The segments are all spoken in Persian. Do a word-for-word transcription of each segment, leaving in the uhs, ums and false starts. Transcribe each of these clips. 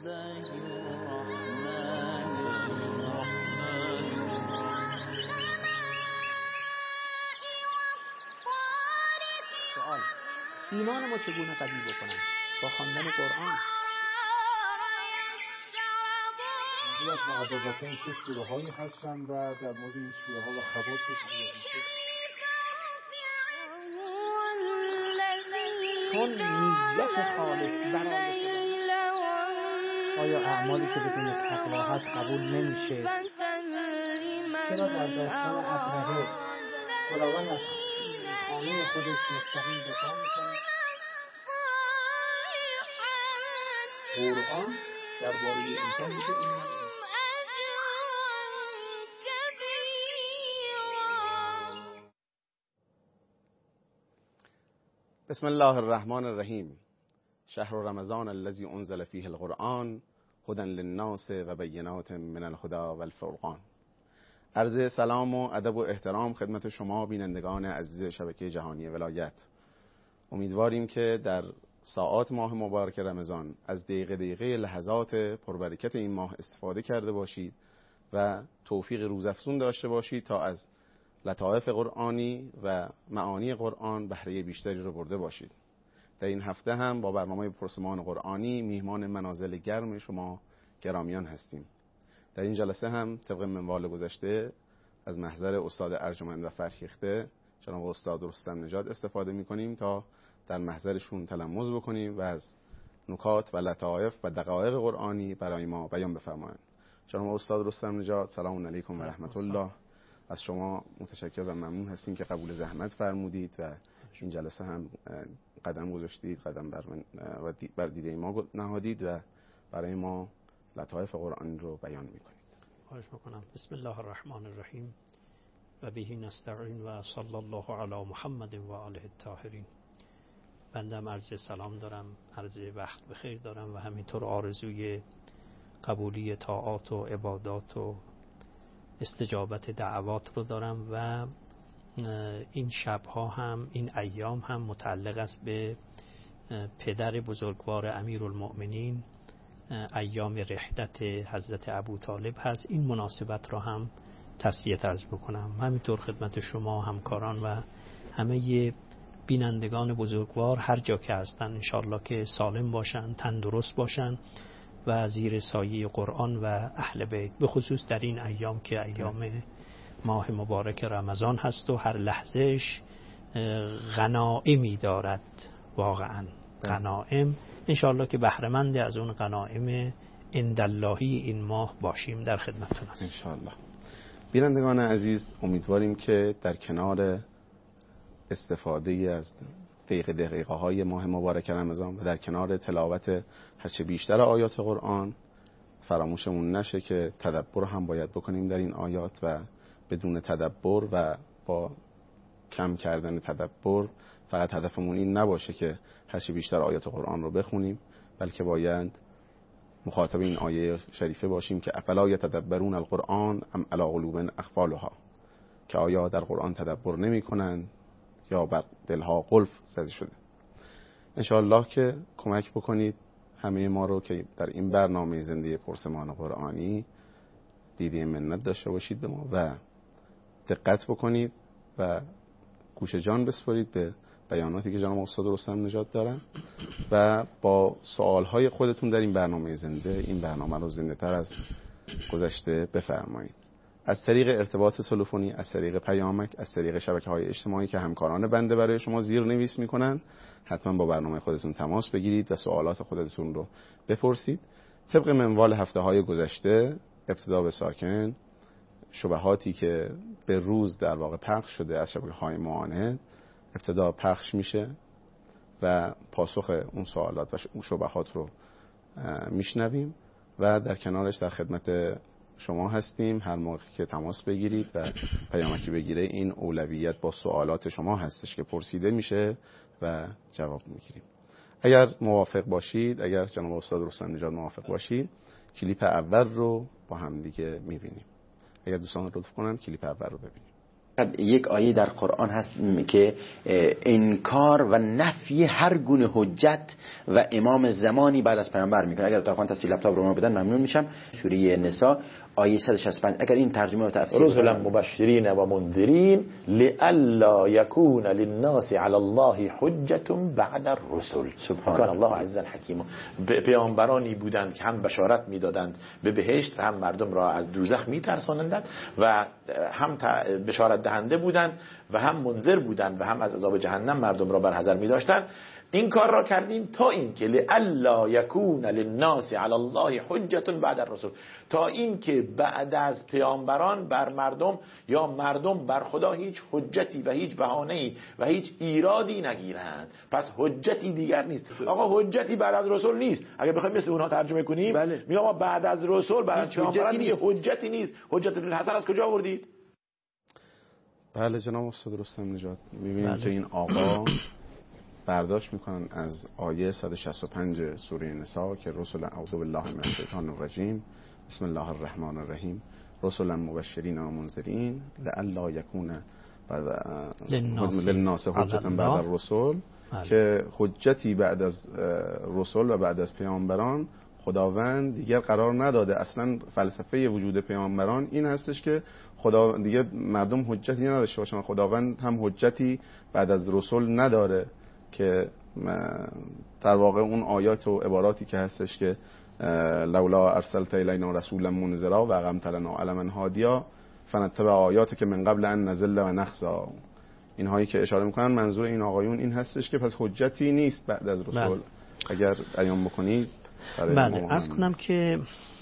سوال: ایمان ما چگونه قوی بکنم؟ با خواندن قرآن. از معوضتین چه سوره هایی هستن و در مورد این سوره ها و خواص چون نیت خالص برای خدا، آیا اعمالی که بدون تقوا هست قبول نمیشه؟ چرا در داستان ابرهه خداوند از خانه خودش مستقیم دفاع میکنه؟ قرآن درباره انسان میگه این بسم الله الرحمن الرحیم. شهر رمضان الذی انزل فیه القرآن هدی للناس و بینات من الهدی والفرقان. عرض سلام و ادب و احترام خدمت شما بینندگان عزیز شبکه جهانی ولایت. امیدواریم که در ساعات ماه مبارک رمضان از دقیقه دقیقه لحظات پربرکت این ماه استفاده کرده باشید و توفیق روزافزون داشته باشید تا از لطائف قرآنی و معانی قرآن بهره بیشتری رو برده باشید. در این هفته هم با برنامه پرسمان قرآنی میهمان منازل گرم شما گرامیان هستیم. در این جلسه هم طبق منوال گذشته از محضر استاد ارجمند و فرهیخته جناب استاد رستم نژاد استفاده می‌کنیم تا در محضرشون تلمذ بکنیم و از نکات و لطائف و دقایق قرآنی برای ما بیان بفرمایند. جناب استاد رستم نژاد، سلام علیکم و رحمت الله. از شما متشکر و ممنون هستیم که قبول زحمت فرمودید و این جلسه هم قدم گذاشتید، قدم بر, من و بر دیده ما نهادید و برای ما لطائف قرآن رو بیان میکنید. خواهش میکنم. بسم الله الرحمن الرحیم و به نستعین و صلی الله علی محمد و آله الطاهرین. بندم عرض سلام دارم، عرض وقت بخیر دارم و همینطور آرزوی قبولی طاعات و عبادات و استجابت دعوات رو دارم و این شبها هم این ایام هم متعلق است به پدر بزرگوار امیرالمؤمنین، ایام رحلت حضرت ابوطالب هست. این مناسبت را هم تسلیت عرض بکنم. همینطور خدمت شما همکاران و همه بینندگان بزرگوار هر جا که هستن انشاءالله که سالم باشن، تندرست باشن و زیر سایه قرآن و اهل بیت، به خصوص در این ایام که ایام ماه مبارک رمضان هست و هر لحظهش غنائمی دارد. واقعا غنائم، انشاءالله که بهره‌مند از اون غنائم عنداللهی این ماه باشیم. در خدمتتون هستیم انشاءالله. بینندگان عزیز، امیدواریم که در کنار استفاده از دقیقه دقیقه های ماه مبارک رمضان و در کنار تلاوت هرچه بیشتر آیات قرآن فراموشمون نشه که تدبر هم باید بکنیم در این آیات و بدون تدبر و با کم کردن تدبر فقط هدفمون این نباشه که هرچه بیشتر آیات قرآن رو بخونیم، بلکه باید مخاطب این آیه شریفه باشیم که افلا یتدبرون القرآن ام علی قلوب اقفالها، که آیا در قرآن تدبر نمی کنند یا بر دلها قلف زده شده. انشاءالله که کمک بکنید همه ما رو که در این برنامه زنده پرسمان قرآنی دیده منت داشته باشید به ما و دقت بکنید و گوش جان بسپارید به بیاناتی که جناب استاد رستم نژاد دارن و با سوالهای خودتون در این برنامه زنده این برنامه رو زنده تر از گذشته بفرمایید. از طریق ارتباط تلفنی، از طریق پیامک، از طریق شبکه‌های اجتماعی که همکاران بنده برای شما زیرنویس میکنن، حتما با برنامه خودتون تماس بگیرید و سوالات خودتون رو بپرسید. طبق منوال هفته‌های گذشته، ابتدا به ساکن، شبهاتی که به روز در واقع پخش شده از شبکه‌های معاند ابتدا پخش میشه و پاسخ اون سوالات و شبهات رو میشنویم و در کنارش در خدمت شما هستیم. هر موقع که تماس بگیرید و پیامکی بگیره، این اولویت با سوالات شما هستش که پرسیده میشه و جواب میگیریم. اگر موافق باشید، اگر جناب استاد رستم نژاد موافق باشید، کلیپ اول رو با هم دیگه میبینیم. اگر دوستان لطف کنن کلیپ اول رو ببینیم. یک آیه در قرآن هست که انکار و نفی هر گونه حجت و امام زمانی بعد از پیامبر میکنه. اگر اتاقان تصویر لپتاپ رو ما بدن ممنون میشم. سوره نساء آیه صد و شصت و پنج. اگر این ترجمه و تفسیر رسلا مبشرین و منذرین لئلا یکون للناس علی الله حجة بعد الرسل. سبحان الله عزا حکیم. پیامبرانی بودند که هم بشارت میدادند به بهشت و هم مردم را از دوزخ میترسانندند و هم بشارت دهنده بودند و هم منذر بودند و هم از عذاب جهنم مردم را بر حذر می‌داشتند. این کار را کردیم تا این که لئلا یکون للناس علی الله حجة بعد الرسل، تا این که بعد از پیامبران بر مردم یا مردم بر خدا هیچ حجتی و هیچ بهانه‌ای و هیچ ایرادی نگیرند. پس حجتی دیگر نیست. آقا حجتی بعد از رسول نیست. اگه بخوایم مثل اونها ترجمه کنیم بله. میگم آقا بعد از رسول بعد از پیامبران دیگه حجتی نیست. حجت الحسن از کجا آوردید؟ بله جناب استاد رستم نژاد، می‌بینیم که این آقا برداشت میکنن از آیه صد و شصت و پنج سوره نساء که رسولا اعوذ بالله من الشیطان الرجیم بسم الله الرحمن الرحیم رسولا مبشرین و منذرین لئلا یکون للناس حجة بعد الرسل، که حجتی بعد از رسول و بعد از پیامبران خداوند دیگر قرار نداده. اصلا فلسفه وجود پیامبران این هستش که خدا دیگه مردم حجتی نداشته باشن، خداوند هم حجتی بعد از رسول نداره، که در واقع اون آیات و عباراتی که هستش که لولا ارسلت الینا رسولا منذرا و اقمت لنا علما هادیا فنتبع آیاتی که من قبل ان نذل و نخزا، اینهایی که اشاره میکنن منظور این آقایون این هستش که پس حجتی نیست بعد از رسول. بله. اگر بیان بکنید. بله عرض کنم که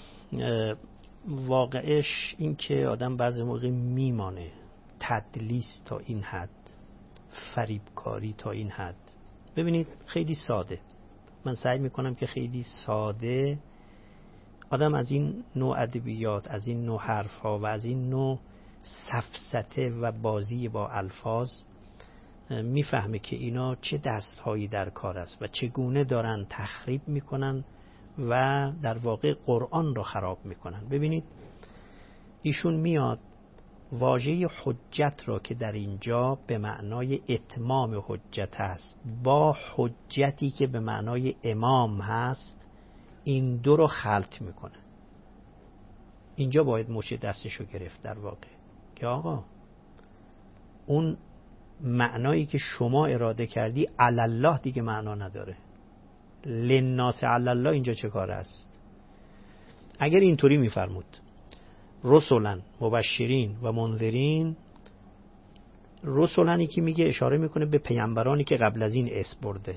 واقعش این که آدم بعضی موقع میمانه تدلیس تا این حد، فریبکاری تا این حد. ببینید خیلی ساده، من سعی میکنم که خیلی ساده آدم از این نوع ادبیات، از این نوع حرفها و از این نوع سفسطه و بازی با الفاظ میفهمه که اینا چه دستهایی در کار است و چگونه دارن تخریب میکنن و در واقع قرآن رو خراب میکنن. ببینید ایشون میاد واژه حجت را که در اینجا به معنای اتمام حجت است با حجتی که به معنای امام هست، این دو رو خلط میکنه. اینجا باید مچ دستشو گرفت در واقع که آقا اون معنایی که شما اراده کردی علالله دیگه معنا نداره. للناس علالله اینجا چه کار است؟ اگر اینطوری میفرمود رسولن مبشرین و منذرین، رسولنی که میگه اشاره میکنه به پیامبرانی که قبل از این اسم برده.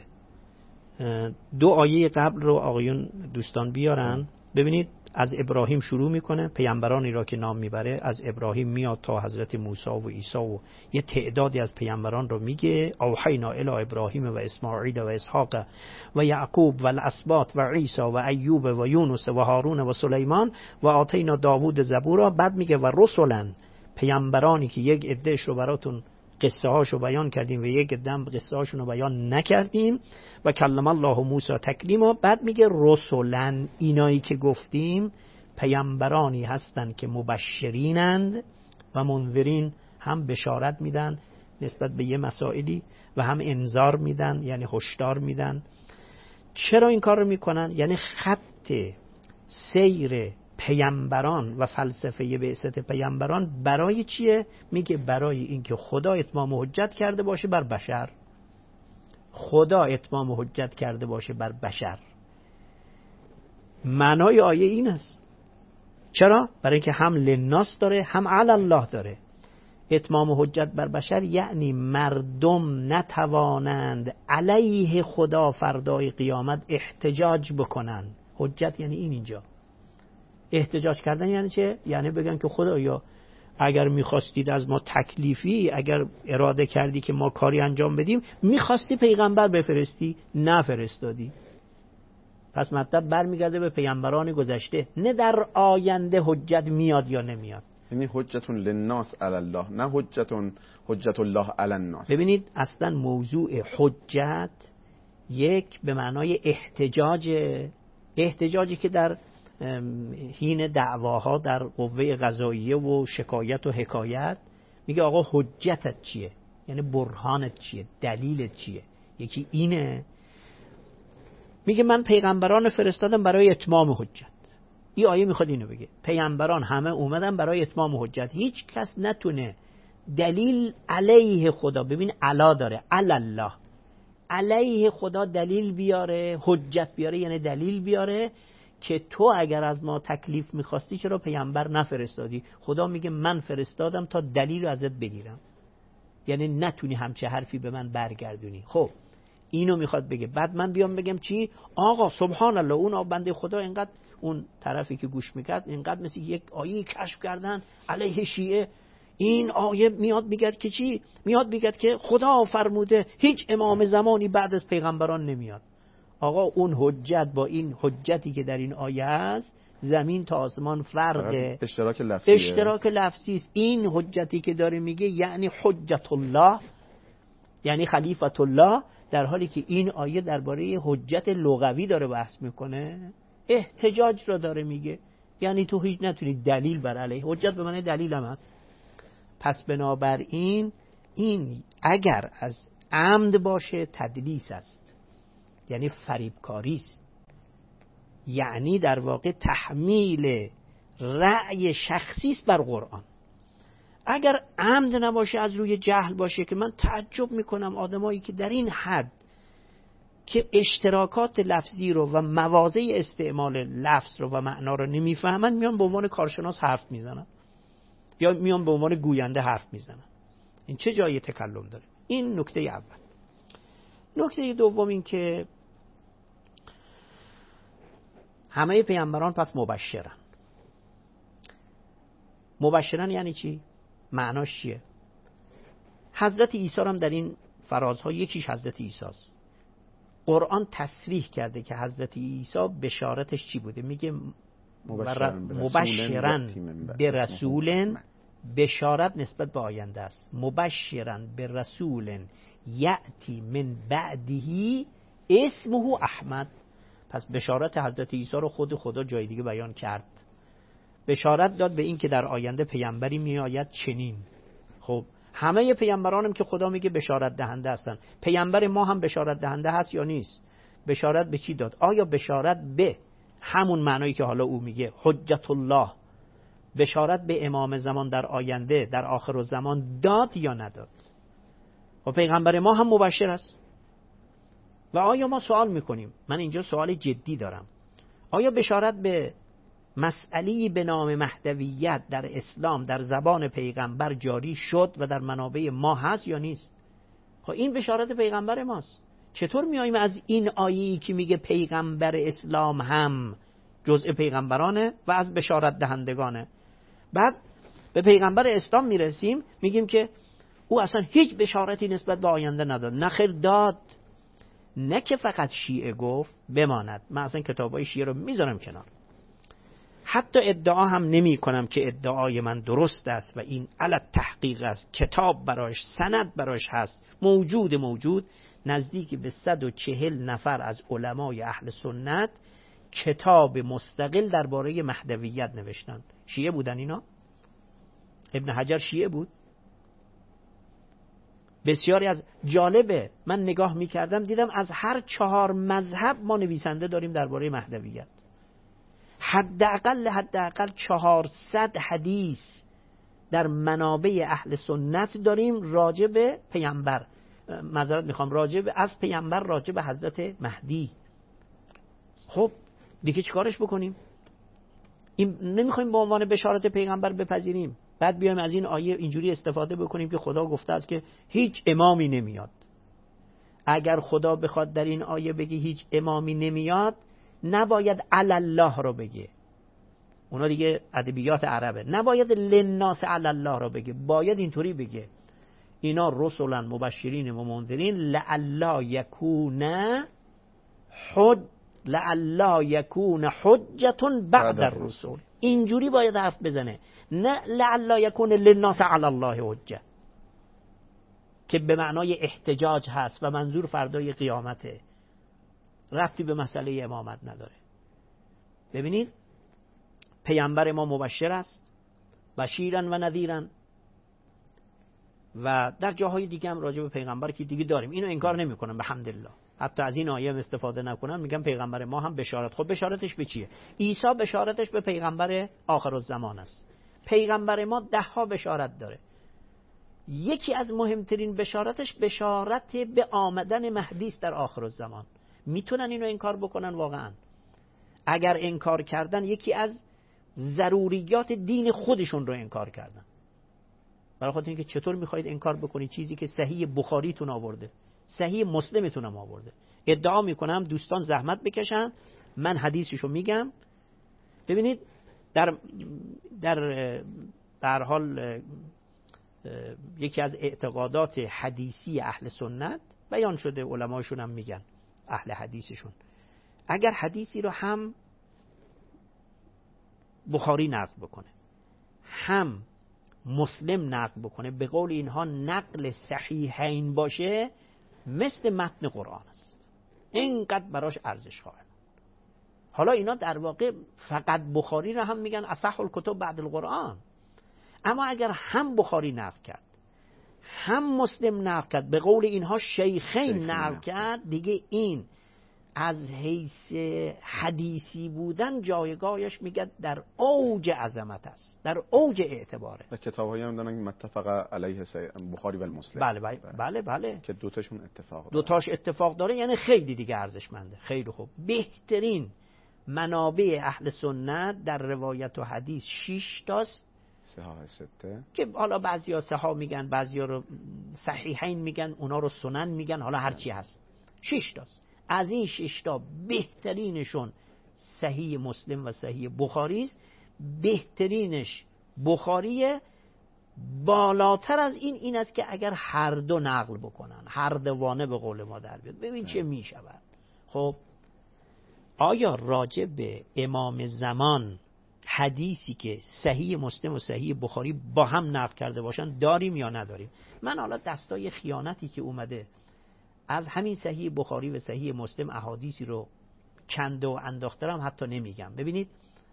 دو آیه قبل رو آقایون دوستان بیارن. ببینید از ابراهیم شروع میکنه، پیامبرانی را که نام میبره از ابراهیم میاد تا حضرت موسی و عیسی و یه تعدادی از پیامبران رو میگه. اوحینا الی ابراهیم و اسماعیل و اسحاق و یعقوب و الاسباط و عیسی و ایوب و یونس و هارون و سلیمان و آتینا داوود زبورا. بعد میگه و رسولن، پیامبرانی که یک عدهش رو براتون قصه هاشو بیان کردیم و یک دم قصه هاشون رو بیان نکردیم. و کلم الله موسی تکلیما. بعد میگه رسولن، اینایی که گفتیم پیامبرانی هستند که مبشرینند و منذرین، هم بشارت میدن نسبت به یه مسائلی و هم انذار میدن یعنی هشدار میدن. چرا این کار رو میکنن؟ یعنی خط سیر پیامبران و فلسفه بعثت پیامبران برای چیه؟ میگه برای اینکه خدا اتمام حجت کرده باشه بر بشر. خدا اتمام حجت کرده باشه بر بشر. معنای آیه این است. چرا؟ برای اینکه هم للناس داره هم علی الله داره. اتمام حجت بر بشر یعنی مردم نتوانند علیه خدا فردای قیامت احتجاج بکنن. حجت یعنی این. اینجا احتجاج کردن یعنی چه؟ یعنی بگن که خدایا اگر میخواستید از ما تکلیفی، اگر اراده کردی که ما کاری انجام بدیم، میخواستی پیغمبر بفرستی، نفرستادی. پس مطلب برمیگرده به پیامبران گذشته، نه در آینده حجت میاد یا نمیاد. یعنی حجتون للناس علی الله، نه حجتون حجت الله علی الناس. ببینید اصلا موضوع حجت یک به معنای احتجاج، احتجاجی که در حین دعواها در قوه قضاییه و شکایت و حکایت میگه آقا حجتت چیه، یعنی برهانت چیه، دلیلت چیه. یکی اینه، میگه من پیغمبران فرستادم برای اتمام حجت. این آیه میخواد اینو بگه، پیغمبران همه اومدن برای اتمام حجت. هیچ کس نتونه دلیل علیه خدا، ببین علا داره، الله علیه خدا دلیل بیاره، حجت بیاره، یعنی دلیل بیاره که تو اگر از ما تکلیف میخواستی چرا پیغمبر نفرستادی. خدا میگه من فرستادم تا دلیل رو ازت بگیرم، یعنی نتونی همچه حرفی به من برگردونی. خب اینو میخواد بگه. بعد من بیام بگم چی؟ آقا سبحان الله، اون بنده خدا اینقدر، اون طرفی که گوش میکرد اینقدر مثل یک آیه کشف کردن علیه شیعه. این آیه میاد میگه که چی؟ میاد میگه که خدا فرموده هیچ امام زمانی بعد از پیغمبران نمیاد. آقا اون حجت با این حجتی که در این آیه هست زمین تا آسمان فرقه، اشتراک لفظیه. اشتراک لفظی است. این حجتی که داره میگه یعنی حجت الله، یعنی خلیفت الله، در حالی که این آیه درباره حجت لغوی داره بحث میکنه، احتجاج را داره میگه. یعنی تو هیچ نتونی دلیل بر علیه حجت، به معنی دلیل هم هست. پس بنابراین این اگر از عمد باشه تدلیس است، یعنی فریبکاری است، یعنی در واقع تحمیل رأی شخصی است بر قرآن. اگر عمد نباشه، از روی جهل باشه، که من تعجب میکنم آدمایی که در این حد که اشتراکات لفظی رو و مواضع استعمال لفظ رو و معنا رو نمیفهمن، میان به عنوان کارشناس حرف میزنن یا میان به عنوان گوینده حرف میزنن. این چه جای تکلم داره؟ این نکته اول. نکته دوم این که همه پیامبران پس مبشرن. مبشرن یعنی چی؟ معناش چیه؟ حضرت عیسی هم در این فرازها یکیش حضرت عیسی است. قرآن تصریح کرده که حضرت عیسی بشارتش چی بوده؟ میگه مبشرن به رسول، بشارت نسبت به آینده است. مبشرن به رسول یأتی من بعده اسمه احمد. پس بشارت حضرت عیسی رو خود خدا جای دیگه بیان کرد. بشارت داد به این که در آینده پیامبری می آید چنین. خب همه پیامبرانم که خدا میگه بشارت دهنده هستن، پیامبر ما هم بشارت دهنده هست یا نیست؟ بشارت به چی داد؟ آیا بشارت به همون معنایی که حالا او میگه حجت الله، بشارت به امام زمان در آینده در آخر الزمان داد یا نداد؟ و پیغمبر ما هم مبشر است. و آیا ما سوال میکنیم، من اینجا سوال جدی دارم، آیا بشارت به مسئله‌ای به نام مهدویت در اسلام در زبان پیغمبر جاری شد و در منابع ما هست یا نیست؟ خب این بشارت پیغمبر ماست. چطور میاییم از این آیه‌ای که میگه پیغمبر اسلام هم جزء پیغمبرانه و از بشارت دهندگانه، بعد به پیغمبر اسلام میرسیم میگیم که او اصلا هیچ بشارتی نسبت به آینده نداد؟ نخیر داد. نه که فقط شیعه گفت بماند، من اصلا کتابای شیعه رو میذارم کنار، حتی ادعا هم نمی کنم که ادعای من درست است و این علی تحقیق است، کتاب براش، سند براش هست، موجود موجود نزدیک به صد و چهل نفر از علمای اهل سنت کتاب مستقل درباره مهدویت نوشتن. شیعه بودن اینا؟ ابن حجر شیعه بود؟ بسیاری از جالبه، من نگاه میکردم دیدم از هر چهار مذهب ما نویسنده داریم درباره مهدویت. حداقل حداقل چهارصد حدیث در منابع اهل سنت داریم راجع به پیامبر، معذرت میخوام راجع به از پیامبر راجع به حضرت مهدی. خب دیگه چیکارش بکنیم؟ این نمیخوایم به عنوان بشارت پیغمبر بپذیریم، بعد بیایم از این آیه اینجوری استفاده بکنیم که خدا گفته است که هیچ امامی نمیاد. اگر خدا بخواد در این آیه بگه هیچ امامی نمیاد، نباید علی الله رو بگه، اونا دیگه ادبیات عربه، نباید للناس علی الله رو بگه، باید اینطوری بگه اینا رسولا مبشرین و منذرین لعلا یکون حج لعلا یکون حجة بعد الرسول. اینجوری باید حرف بزنه، نه لعلا یکون للناس علی الله حجه که به معنای احتجاج هست و منظور فردای قیامته، ربطی به مسئله امامت نداره. ببینید پیامبر ما مبشر است، بشیرن و نذیرن، و در جاهای دیگه هم راجع به پیغمبر که دیگه داریم، اینو انکار نمیکنم به حمدالله. حتی از این آیه استفاده نکنم، میگم پیغمبر ما هم بشارت. خب بشارتش به چیه؟ عیسی بشارتش به پیغمبر آخرالزمان است. پیغمبر ما ده ها بشارت داره. یکی از مهمترین بشارتش بشارت به آمدن مهدی است در آخرالزمان. میتونن اینو انکار بکنن؟ واقعا اگر انکار کردن یکی از ضروریات دین خودشون رو انکار کردن. برای خاطر اینکه چطور میخواید انکار بکنید چیزی که صحیح بخاریتون آورده، صحیح مسلمتون هم آورده. ادعا میکنم دوستان زحمت بکشن، من حدیثشو میگم. ببینید در در در حال یکی از اعتقادات حدیثی اهل سنت بیان شده، علماشون هم میگن اهل حدیثشون، اگر حدیثی رو هم بخاری نقل بکنه هم مسلم نقل بکنه، به قول اینها نقل صحیحین باشه، مثل متن قرآن است، اینقدر براش ارزش خواهد. حالا اینا در واقع فقط بخاری رو هم میگن اصح الکتب بعد القرآن، اما اگر هم بخاری نقل کرد هم مسلم نقل کرد، به قول اینها شیخین نقل کرد، دیگه این از حیث حدیثی بودن جایگاهش میگه در اوج عظمت است، در اوج اعتباره. و کتابایی هم دارن که متفق علیه بخاری و مسلم. بله بله بله, بله. که دوتاشون اتفاق داره. دوتاش اتفاق داره، یعنی خیلی دیگه ارزشمنده. خیلی خوب. بهترین منابع اهل سنت در روایت و حدیث شش تاست. صحاح سته که حالا بعضیا صحاح میگن، بعضیا رو صحیحین میگن، اونا رو سنن میگن، حالا هر چی هست. شش تاست. از این شش تا بهترینشون صحیح مسلم و صحیح بخاری است. بهترینش بخاریه. بالاتر از این این است که اگر هر دو نقل بکنن، هر دوانه به قول ما در بیاد، ببین چه میشود. خب آیا راجع به امام زمان حدیثی که صحیح مسلم و صحیح بخاری با هم نقل کرده باشن داریم یا نداریم؟ من حالا دستای خیانتی که اومده از همین صحیح بخاری و صحیح مسلم احادیثی رو کنده و انداخترم حتی نمیگم. ببینید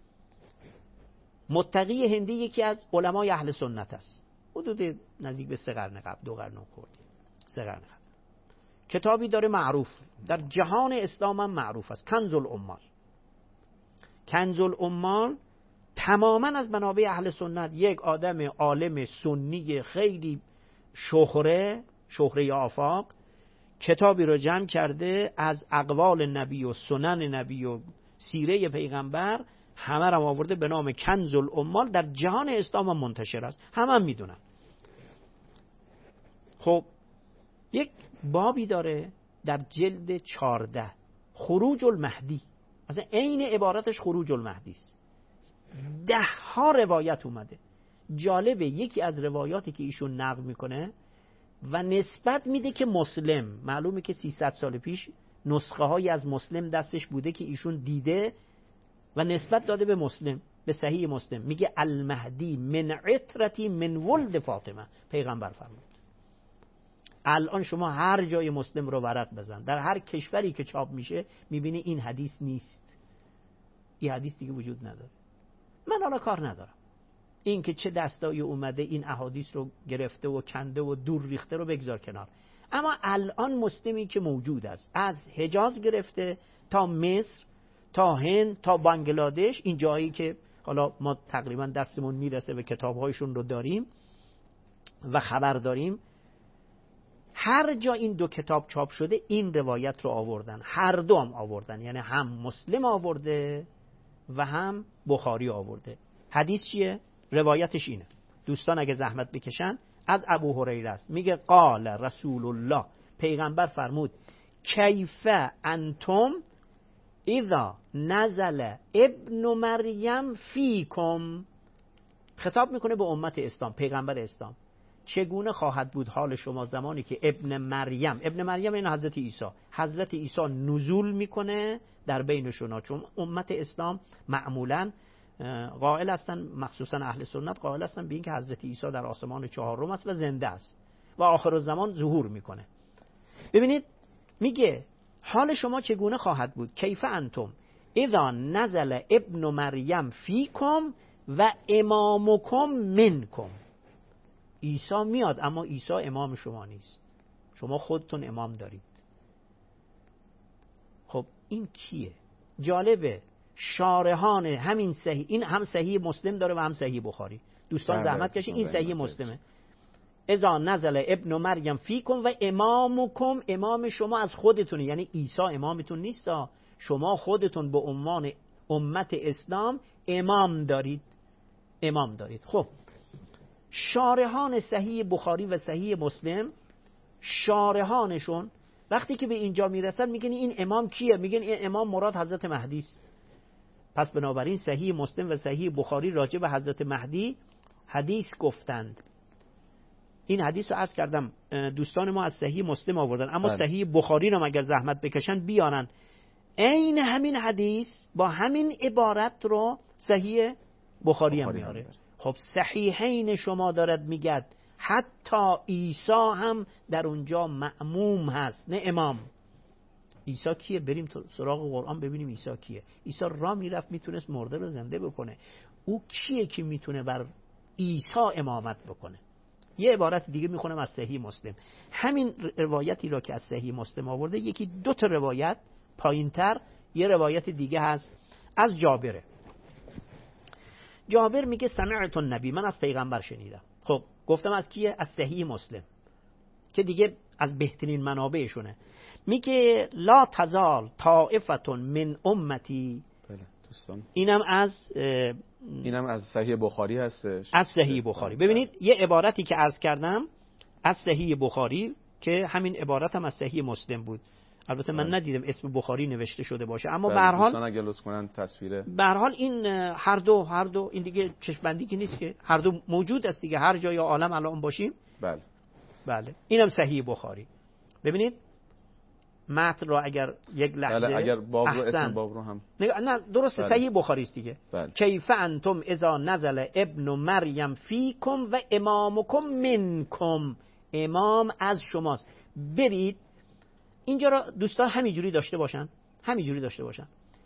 متقی هندی یکی از علمای اهل سنت است، حدود نزدیک به سه قرن قبل، دو قرن خورده، سه قرن قبل. کتابی داره معروف، در جهان اسلام هم معروف است، کنز الامال. کنز الامال تماما از منابع اهل سنت، یک آدم عالم سنی خیلی شهره شهره آفاق کتابی رو جمع کرده از اقوال نبی و سنن نبی و سیره پیغمبر، همه رو آورده به نام کنز الامال، در جهان اسلام هم منتشر است، همه هم میدونن. خب یک بابی داره در جلد چارده، خروج المهدی، مثلا عین عبارتش خروج المهدی است. ده ها روایت اومده. جالبه یکی از روایاتی که ایشون نقل میکنه و نسبت میده که مسلم، معلومه که سیصد سال پیش نسخه هایی از مسلم دستش بوده که ایشون دیده و نسبت داده به مسلم، به صحیح مسلم. میگه المهدی من عطرتی من ولد فاطمه. پیغمبر فرمود الان شما هر جای مسلم رو ورق بزن، در هر کشوری که چاپ میشه میبینی این حدیث نیست، این حدیث دیگه وجود نداره. من حالا کار ندارم این که چه دستایی اومده این احادیث رو گرفته و کنده و دور ریخته رو بگذار کنار، اما الان مسلمی که موجود است از حجاز گرفته تا مصر تا هند تا بنگلادش، این جایی که حالا ما تقریبا دستمون میرسه و کتابهایشون رو داریم و خبر داریم، هر جا این دو کتاب چاپ شده این روایت رو آوردن، هر دو هم آوردن، یعنی هم مسلم آورده و هم بخاری آورده. حدیث چیه؟ روایتش اینه، دوستان اگه زحمت بکشن، از ابو هریره است. میگه قال رسول الله، پیغمبر فرمود کیف انتم اذا نزل ابن مریم فیکم. خطاب میکنه به امت اسلام، پیغمبر اسلام، چگونه خواهد بود حال شما زمانی که ابن مریم، ابن مریم این حضرت عیسی، حضرت عیسی نزول میکنه در بین شما. چون امت اسلام معمولاً قائل هستن، مخصوصا اهل سنت قائل هستن به این که حضرت عیسی در آسمان چهارم است و زنده است و آخر الزمان ظهور میکنه. ببینید میگه حال شما چگونه خواهد بود، کیف انتم اذا نزل ابن مریم فیکم و امامکم منکم. عیسی میاد اما عیسی امام شما نیست، شما خودتون امام دارید. خب این کیه؟ جالبه شارحان همین صحیح، این هم صحیح مسلم داره و هم صحیح بخاری. دوستان زحمت کشید، این صحیح مسلمه. اذا نزل ابن مریم فیکم و امامکم، امام شما از خودتونه، یعنی عیسی امامتون نیست، شما خودتون به عنوان امت اسلام امام دارید، امام دارید. خب شارحان صحیح بخاری و صحیح مسلم، شارحانشون وقتی که به اینجا میرسن میگن این امام کیه؟ میگن این امام مراد حضرت مهدی است. پس بنابراین صحیح مسلم و صحیح بخاری راجع به حضرت مهدی حدیث گفتند. این حدیث رو عرض کردم دوستان ما از صحیح مسلم آوردن، اما بله. صحیح بخاری رو اگر زحمت بکشن بیانن عین همین حدیث با همین عبارت رو صحیح بخاری هم میاره. خب صحیحین شما دارد میگد حتی عیسی هم در اونجا مأموم هست نه امام. عیسی کیه؟ بریم سراغ قرآن ببینیم عیسی کیه. عیسی را میرفت میتونست مرده رو زنده بکنه. او کیه که میتونه بر عیسی امامت بکنه؟ یه عبارت دیگه میخونم از صحیح مسلم. همین روایتی را که از صحیح مسلم آورده یکی دو تا روایت پایینتر یه روایت دیگه هست از جابره. جابر میگه سمعت النبی، من از پیغمبر شنیدم. خب گفتم از کیه؟ از صحیح مسلم که دیگه از بهترین منابعشونه. میگه لا تزال طائفه من امتی، بله دوستان اینم از اینم از صحیح بخاری هستش، از صحیح بخاری. ببینید یه عبارتی که عرض کردم از صحیح بخاری که همین عبارت هم از صحیح مسلم بود. البته من ندیدم اسم بخاری نوشته شده باشه، اما به هر حال دوستان اگه لطف کنن تصویره، به هر حال این هر دو هر دو این دیگه چشم‌بندی که نیست که هر دو موجود است دیگه، هر جای عالم الان باشیم. بله بله اینم صحیح بخاری. ببینید متن رو اگر یک لحظه، بله اگر باب رو اسم باب رو هم نه درسته، بله. صحیح بخاری است دیگه. بله. کیف انتم اذا نزل ابن مریم فیکم و امامکم منکم، امام از شماست. برید اینجا رو دوستان همینجوری داشته باشن، همینجوری داشته باشن.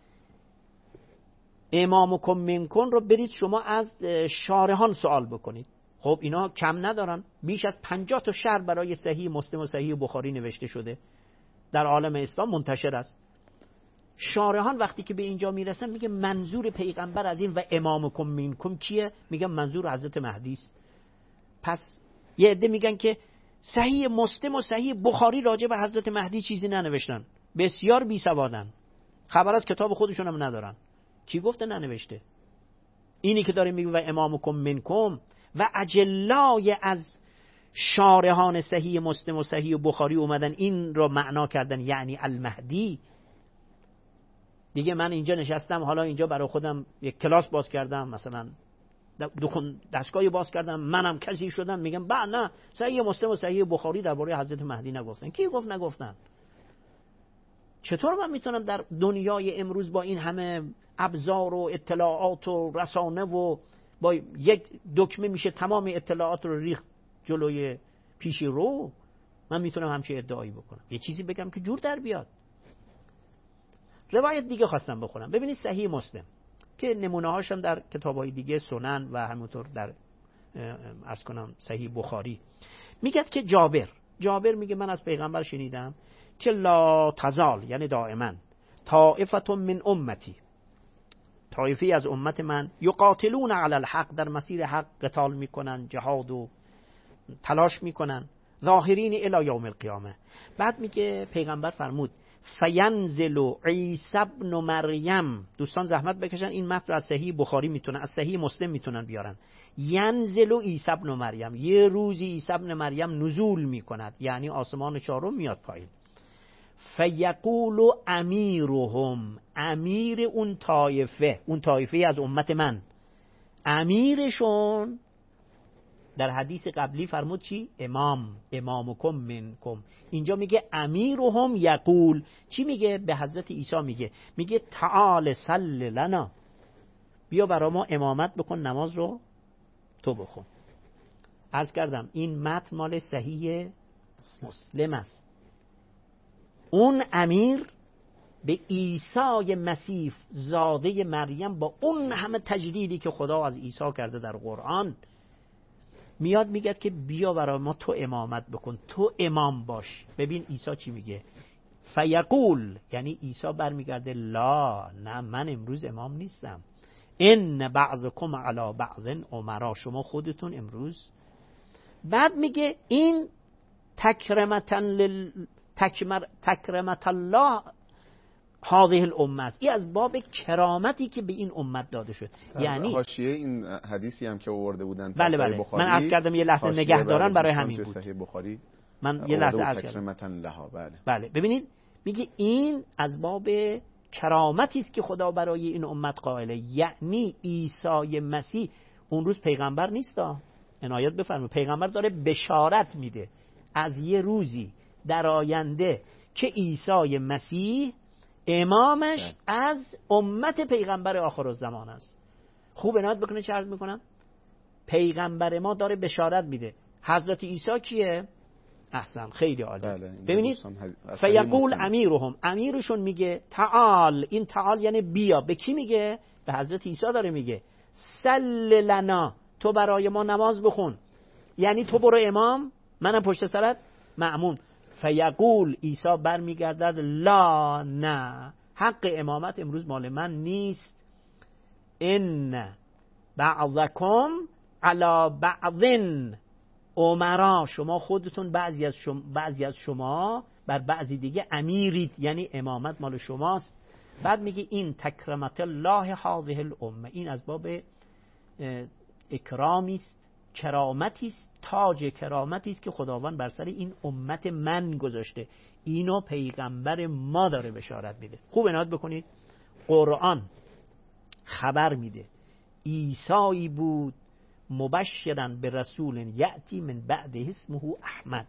امامکم منکم رو برید شما از شارحان سوال بکنید. خب اینا کم ندارن، بیش از پنجاه تا شرح برای صحیح مسلم و صحیح بخاری نوشته شده، در عالم اسلام منتشر است. شارحان وقتی که به اینجا میرسن میگه منظور پیغمبر از این و امامکم منکم کیه؟ میگن منظور حضرت مهدی است. پس یه عده میگن که صحیح مسلم و صحیح بخاری راجع به حضرت مهدی چیزی ننوشتن، بسیار بی سوادن، خبر از کتاب خودشون هم ندارن. کی گفته ننوشته؟ اینی که داره میگه و امامکم منکم و اجلای از شارحان صحیح مسلم و صحیح بخاری اومدن این رو معنا کردن، یعنی المهدی. دیگه من اینجا نشستم حالا اینجا برای خودم یک کلاس باز کردم، مثلا دکان دستگاهی باز کردم، منم کسی شدم میگم با نه صحیح مسلم و صحیح بخاری درباره حضرت مهدی نگفتن. کی گفت نگفتن؟ چطور من میتونم در دنیای امروز با این همه ابزار و اطلاعات و رسانه و با یک دکمه میشه تمام اطلاعات رو ریخت جلوی پیشی رو، من میتونم همچین ادعایی بکنم؟ یه چیزی بگم که جور در بیاد. روایت دیگه خواستم بخونم. ببینید صحیح مسلم که نمونه هاشم در کتاب‌های دیگه سنن و همونطور در عرض کنم صحیح بخاری میگه که جابر جابر میگه من از پیغمبر شنیدم که لا تزال، یعنی دائما، طائفه من امتی، طایفی از امت من، یقاتلون علی الحق، در مسیر حق قتال میکنن، جهاد و تلاش میکنن، ظاهرین الی یوم القیامه. بعد میگه پیغمبر فرمود فینزل عیسی ابن مریم. دوستان زحمت بکشن این متن از صحیح بخاری میتونن، از صحیح مسلم میتونن بیارن. ینزل عیسی ابن مریم، یه روزی عیسی ابن مریم نزول میکند، یعنی آسمان چهارم میاد پایین. فیقول امیرهم، امیر اون طایفه، اون طایفه از امت من، امیرشون در حدیث قبلی فرمود چی؟ امام، امامکم منکم. اینجا میگه امیرهم یقول، چی میگه؟ به حضرت عیسی میگه، میگه تعال صل لنا، بیا برا ما امامت بکن، نماز رو تو بخون. عرض کردم این متن مال صحیح مسلم است. اون امیر به عیسی مسیح زاده مریم با اون همه تجلیلی که خدا از عیسی کرده در قرآن، میاد میگه که بیا برای ما تو امامت بکن، تو امام باش. ببین عیسی چی میگه، فیقول، یعنی عیسی برمیگرده لا، نه من امروز امام نیستم، ان بعضکم علی بعض امرا، شما خودتون امروز. بعد میگه این تکرمتا لل تکمر تکرمت الله هذه الامه است، این از باب کرامتی که به این امت داده شد. یعنی حاشیه این حدیثی هم که آورده بودن بله بله من عرض کردم یه لحظه نگه دارن برای همین بود. صحیح بخاری من یه لحظه عرض کردم لها. بله بله ببینید میگه این از باب کرامتی است که خدا برای این امت قائله. یعنی عیسی مسیح اون روز پیغمبر نیستا، عنایت بفرمایید، پیغمبر داره بشارت میده از یه روزی در آینده که عیسی مسیح امامش از امت پیغمبر آخرالزمان است. خوب عنایت بکنه چه عرض میکنم، پیغمبر ما داره بشارت میده. حضرت عیسی کیه؟ احسن، خیلی عالی. بله. ببینید فیقول امیرهم، امیرشون میگه تعال، این تعال یعنی بیا. به کی میگه؟ به حضرت عیسی داره میگه سل لنا، تو برای ما نماز بخون، یعنی تو برو امام، منم پشت سرت مأمون. فیقول، عیسی برمیگردد لا، نه، حق امامت امروز مال من نیست. ان بعضکم علی بعض امرا، شما خودتون بعضی از شما بعضی از شما بر بعضی دیگه امیرید، یعنی امامت مال شماست. بعد میگه این تکرمت الله هذه الامه، این از باب اکرامی است، کرامتی است، تاج کرامتی است که خداوند بر سر این امت من گذاشته. اینو پیغمبر ما داره بشارت میده. خوب عنایت بکنید، قرآن خبر میده عیسی بود مبشرا به رسول یأتی من بعد اسمه احمد،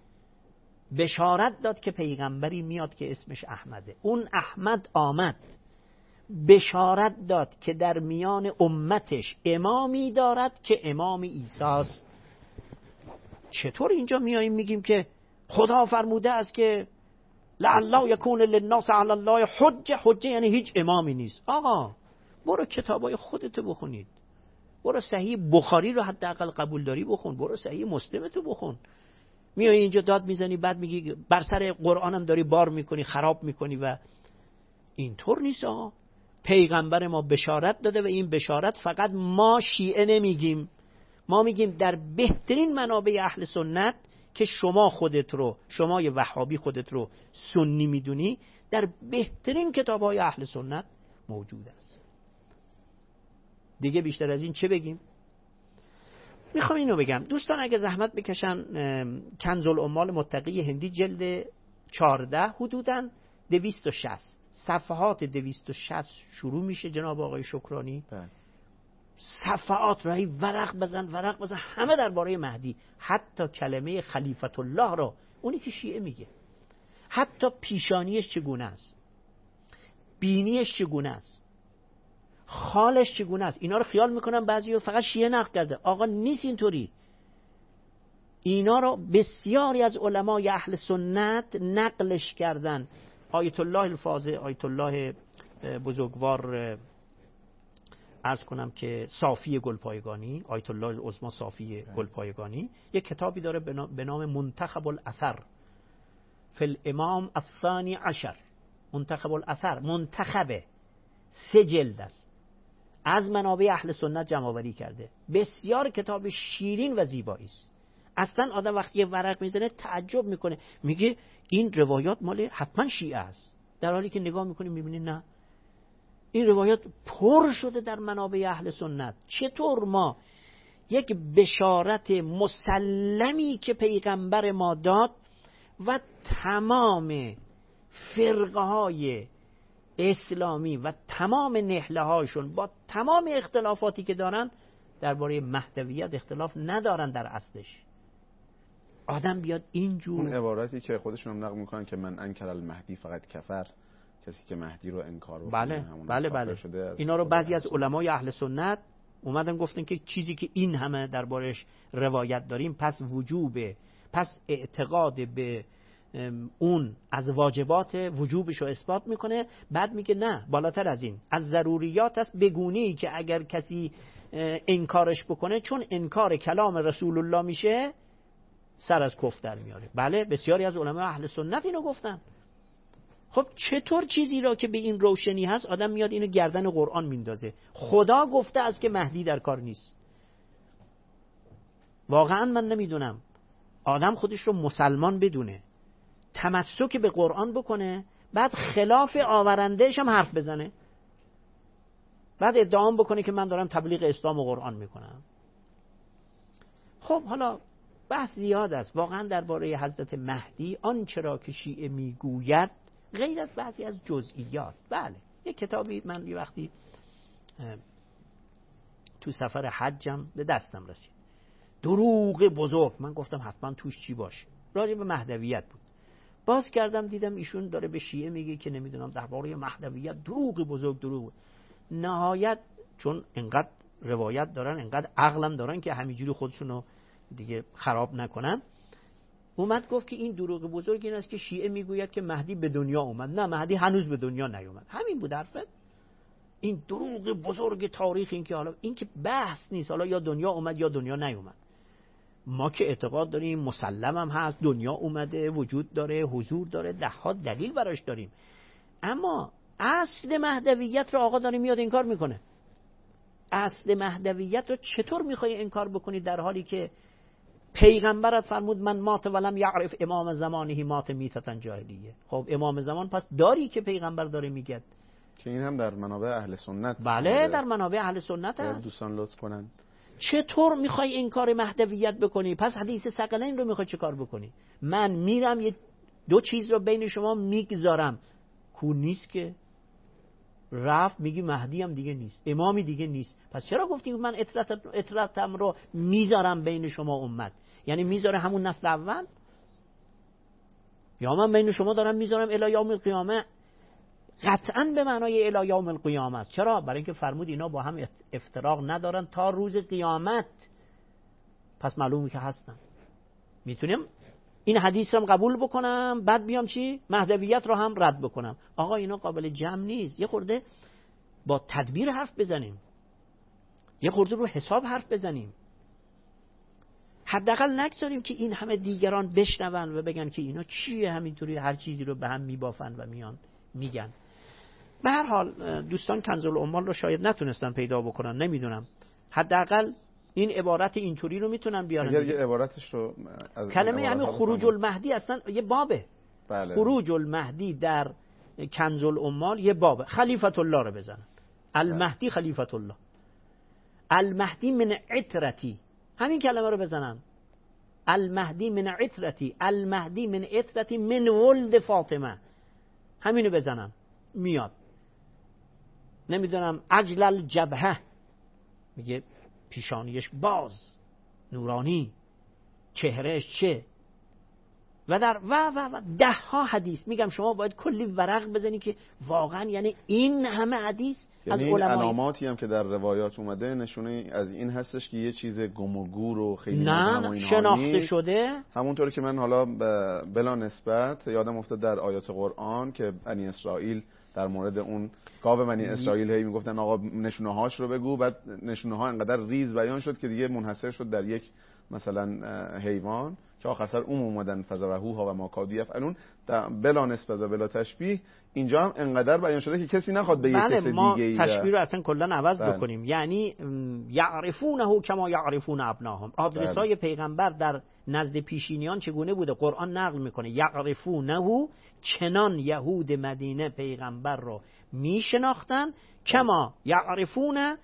بشارت داد که پیغمبری میاد که اسمش احمده. اون احمد آمد، بشارت داد که در میان امتش امامی دارد که امام عیسی است. چطور اینجا میاییم میگیم که خدا فرموده است که لعله یکون للناس علی الله حجه؟ حجه یعنی هیچ امامی نیست. آقا برو کتابای خودتو بخونید، برو صحیح بخاری رو حداقل قبول داری بخون، برو صحیح مسلمتو بخون. میای اینجا داد میزنی بعد میگی بر سر قرآنم داری بار میکنی، خراب میکنی. و اینطور نیست. آقا پیغمبر ما بشارت داده و این بشارت فقط ما شیعه نمیگیم، ما میگیم در بهترین منابع اهل سنت که شما خودت رو، شما یه وهابی خودت رو سنی میدونی، در بهترین کتاب‌های اهل سنت موجود است. دیگه بیشتر از این چه بگیم؟ میخوام اینو بگم دوستان، اگه زحمت بکشن کنز الاموال متقی هندی جلد چهارده حدوداً دویست و شصت صفحات دویست و شصت شروع میشه جناب آقای شکرانی. بله. صفحات راهی ورق بزن ورق بزن، همه درباره مهدی، حتی کلمه خلیفت الله را اونی که شیعه میگه، حتی پیشانیش چگونه است، بینیش چگونه است، خالش چگونه است. اینا رو خیال میکنن بعضی فقط شیعه نقل کرده. آقا نیست اینطوری. اینا رو بسیاری از علمای اهل سنت نقلش کردن. آیت الله الفاضل، آیت الله بزرگوار عرض کنم که صافی گلپایگانی، آیت الله العظمی صافی گلپایگانی، یک کتابی داره به نام منتخب الاثر فی الامام الثانی عشر. منتخب الاثر، منتخبه، سه جلد است، از منابع اهل سنت جمع آوری کرده. بسیار کتاب شیرین و زیبایی است. اصلا آدم وقتی یه ورق میزنه تعجب میکنه، میگه این روایات مال حتما شیعه است، در حالی که نگاه میکنی میبینی نه، این روایات پر شده در منابع اهل سنت. چطور ما یک بشارت مسلمی که پیغمبر ما داد و تمام فرقه های اسلامی و تمام نهله هاشون با تمام اختلافاتی که دارن درباره مهدویت اختلاف ندارن در اصلش، آدم بیاد اینجور اون عبارتی که خودشون هم نقل میکنن که من انکر المهدی فقط کفر، کسی که مهدی رو انکار بکنه بله بله بله اینا رو بعضی از علمای اهل سنت اومدن گفتن که چیزی که این همه دربارش روایت داریم پس وجوبه، پس اعتقاد به اون از واجبات وجوبش رو اثبات میکنه، بعد میگه نه بالاتر از این از ضروریات است بگونی که اگر کسی انکارش بکنه چون انکار کلام رسول الله میشه سر از کفر در میاره. بله بسیاری از علما اهل سنت اینو گفتن. خب چطور چیزی را که به این روشنی هست آدم میاد اینو گردن قرآن میندازه؟ خدا گفته از که مهدی در کار نیست. واقعا من نمیدونم آدم خودش رو مسلمان بدونه، تمسک به قرآن بکنه، بعد خلاف آورندهش هم حرف بزنه، بعد ادعا بکنه که من دارم تبلیغ اسلام و قرآن میکنم. خب حالا بحث زیاد است واقعا درباره حضرت مهدی، آنچه را که شیعه میگوید غیر از بعضی از جزئیات. بله یک کتابی من یه وقتی تو سفر حجم به دستم رسید، دروغ بزرگ، من گفتم حتما توش چی باشه، راجع به مهدویت بود. باز کردم دیدم ایشون داره به شیعه میگه که نمیدونم درباره مهدویت دروغ بزرگ دروغ. نهایت چون انقدر روایت دارن انقدر عقلم دارن که همینجوری خودشونو دیگه خراب نکنن، اومد گفت که این دروغ بزرگ این است که شیعه میگوید که مهدی به دنیا اومد. نه، مهدی هنوز به دنیا نیومد. همین بود حرفت. این دروغ بزرگ تاریخ، این که حالا این که بحث نیست حالا یا دنیا اومد یا دنیا نیومد. ما که اعتقاد داریم مسلم هم هست دنیا اومده، وجود داره، حضور داره، ده ها دلیل براش داریم. اما اصل مهدویت رو آقا داره میاد انکار میکنه. اصل مهدویت رو چطور میخوای انکار بکنی در حالی که پیغمبرت فرمود من مات ولم یعرف امام زمانه مات میتتن جاهلیه؟ خب امام زمان پس داری که پیغمبر داره میگه که این هم در منابع اهل سنت. بله در منابع اهل سنت هست. دوستان لطف کنن. چطور میخوای انکار مهدویت بکنی؟ پس حدیث ثقلین رو میخوای چه کار بکنی؟ من میرم یه دو چیز رو بین شما میگذارم، کو نیست که رفت میگی مهدی هم دیگه نیست، امامی دیگه نیست، پس چرا گفتی من اطرتم رو میذارم بین شما امت؟ یعنی میذاره همون نسل اول؟ یا من بین شما دارم میذارم الی یوم القیامه؟ قطعا به معنای الی یوم القیامه است. چرا؟ برای اینکه فرمود اینا با هم افتراق ندارن تا روز قیامت، پس معلومه که هستن. میتونیم این حدیث رو قبول بکنم بعد بیام چی؟ مهدویت رو هم رد بکنم. آقا اینا قابل جمع نیست. یه خورده با تدبیر حرف بزنیم، یه خورده رو حساب حرف بزنیم، حداقل نگذاریم که این همه دیگران بشنون و بگن که اینا چیه همینطوری هر چیزی رو به هم میبافن و میان میگن. به هر حال دوستان کنز الاموال رو شاید نتونستن پیدا بکنن، نمیدونم، حداقل این عبارت اینطوری رو میتونن بیارن. اگر یه عبارتش رو از کلمه همین خروج المهدی اصلا یه بابه. بله. خروج المهدی در کنز الاموال یه بابه. خلیفت الله رو بزنن، المهدی خلیفت الله، المهدی من عترتی، همین کلمه رو بزنن، المهدی من عترتی، المهدی من عترتی من ولد فاطمه، همینو بزنن میاد. نمیدونم عجل الجبهه، میگه پیشانیش باز، نورانی، چهرهش چه، و در و و و ده ها حدیث. میگم شما باید کلی ورق بزنی که واقعا یعنی این همه حدیث یعنی از این علمای علاماتی هم که در روایات اومده نشونه از این هستش که یه چیز گم و گور و خیلی نه شناخته شده. همونطور که من حالا بلا نسبت یادم افتاد در آیات قرآن که بنی اسرائیل در مورد اون گاو بنی اسرائیل هی میگفتن آقا نشونه هاش رو بگو، بعد نشونه ها انقدر ریز بیان شد که دیگه منحصر شد در یک مثلا حیوان که آخر سر اون اومدن فذبحوها و ما کادوا یفعلون. بلا نسبت و بلا تشبیه اینجا هم انقدر بیان شده که کسی نخواد به یک بله، کس دیگه ما ای تشبیه رو اصلا کلا عوض بله. بکنیم. یعنی یعرفونه کما یعرفون ابناهم. آدرس های بله. پیغمبر در نزد پیشینیان چگونه بوده؟ قرآن نقل میکنه یعرفونه چنان یهود مدینه پیغمبر رو میشناختن کما یعرفون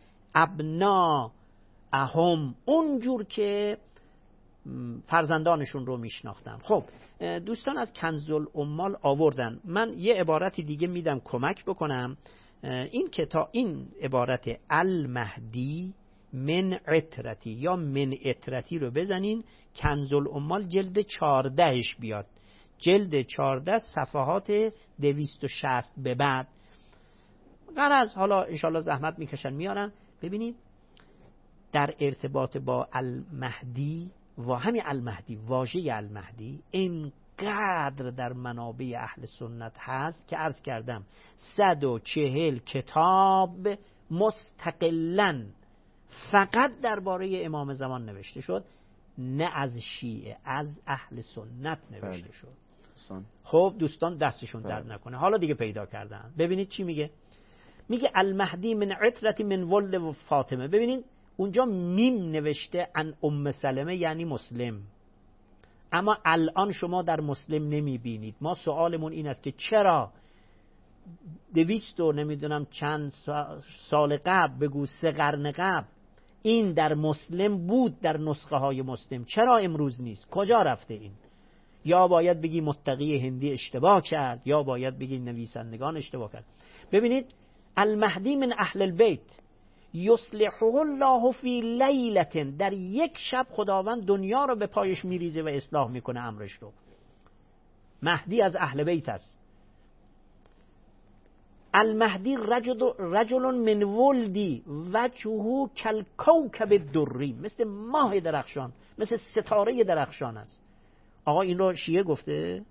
ابناهم، اونجور که فرزندانشون رو میشناختن. خب دوستان از کنز الاموال آوردن، من یه عبارتی دیگه میدم کمک بکنم. این کتاب، این عبارت المهدی من عترتی یا من عترتی رو بزنین، کنز الاموال جلد چهاردهش بیاد، جلد چهارده صفحات دویست و شصت به بعد. غرض حالا انشالله زحمت میکشن میارن. ببینید در ارتباط با المهدی و همین المهدی، واژه المهدی اینقدر در منابع اهل سنت هست که عرض کردم صد و چهل کتاب مستقلاً فقط درباره امام زمان نوشته شد، نه از شیعه، از اهل سنت نوشته بله. شد. دوستان. خب دوستان دستشون بله. درد نکنه. حالا دیگه پیدا کردن. ببینید چی میگه. میگه المهدی من عترت من ولد فاطمه. ببینید اونجا میم نوشته ان ام سلمه یعنی مسلم، اما الان شما در مسلم نمیبینید. ما سوالمون این است که چرا دویست و نمیدونم چند سال قبل، بگو سه قرن قبل، این در مسلم بود، در نسخه های مسلم، چرا امروز نیست؟ کجا رفته این؟ یا باید بگی متقی هندی اشتباه کرد، یا باید بگی نویسندگان اشتباه کرد. ببینید المهدی من اهل البیت یصلحه الله فی لیلة، در یک شب خداوند دنیا رو به پایش میریزه و اصلاح میکنه امرش رو. مهدی از اهل بیت است. المهدی رجل, رجل من ولدی وجهه کالکوکب الدری، مثل ماه درخشان، مثل ستاره درخشان است. آقا این رو شیعه گفته؟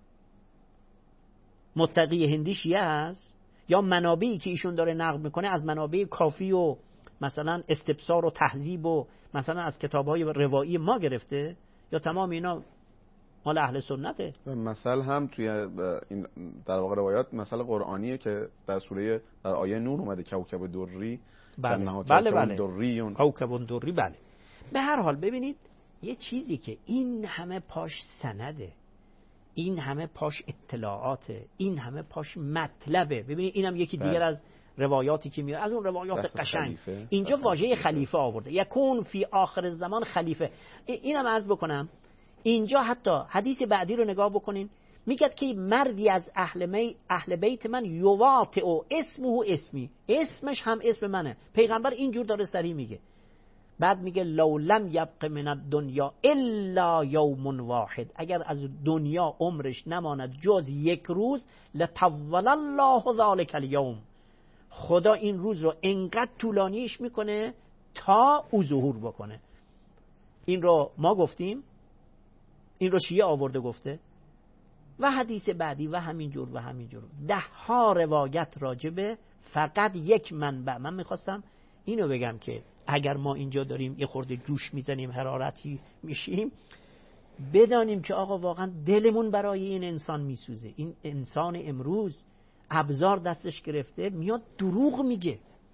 متقی هندی شیعه است؟ یا منابعی که ایشون داره نقل میکنه از منابع کافی و مثلا استبصار و تهذیب و مثلا از کتاب‌های روایی ما گرفته؟ یا تمام اینا مال اهل سنته؟ مثل هم توی این در واقع روایات مثل قرآنیه که در سوره در آیه نور اومده کوكب دری. بله بله بله دریون کوكب دری. بله. به هر حال ببینید یه چیزی که این همه پاش سنده، این همه پاش اطلاعاته، این همه پاش مطلبه. ببینید اینم یکی دیگر بله. از روایاتی که میاد از اون روایات قشنگ. اینجا واژه خلیفه آورده، یکون فی آخر زمان خلیفه. اینم عرض بکنم اینجا حتی حدیث بعدی رو نگاه بکنین، میگه که مردی از اهل می اهل بیت من یواطئ اسمه اسمی، اسمش هم اسم منه. پیغمبر اینجور داره صریح میگه. بعد میگه لو لم یبق من الدنیا الا یوم واحد، اگر از دنیا عمرش نماند جز یک روز، لطول الله ذلک الیوم، خدا این روز رو انقدر طولانیش میکنه تا او ظهور بکنه. این رو ما گفتیم، این رو شیعه آورده گفته، و حدیث بعدی و همینجور و همینجور ده ها روایت راجبه فقط یک منبع. من میخواستم اینو بگم که اگر ما اینجا داریم یه خورده جوش میزنیم، حرارتی میشیم، بدانیم که آقا واقعا دلمون برای این انسان میسوزه. این انسان امروز ابزار دستش گرفته میاد دروغ میگه.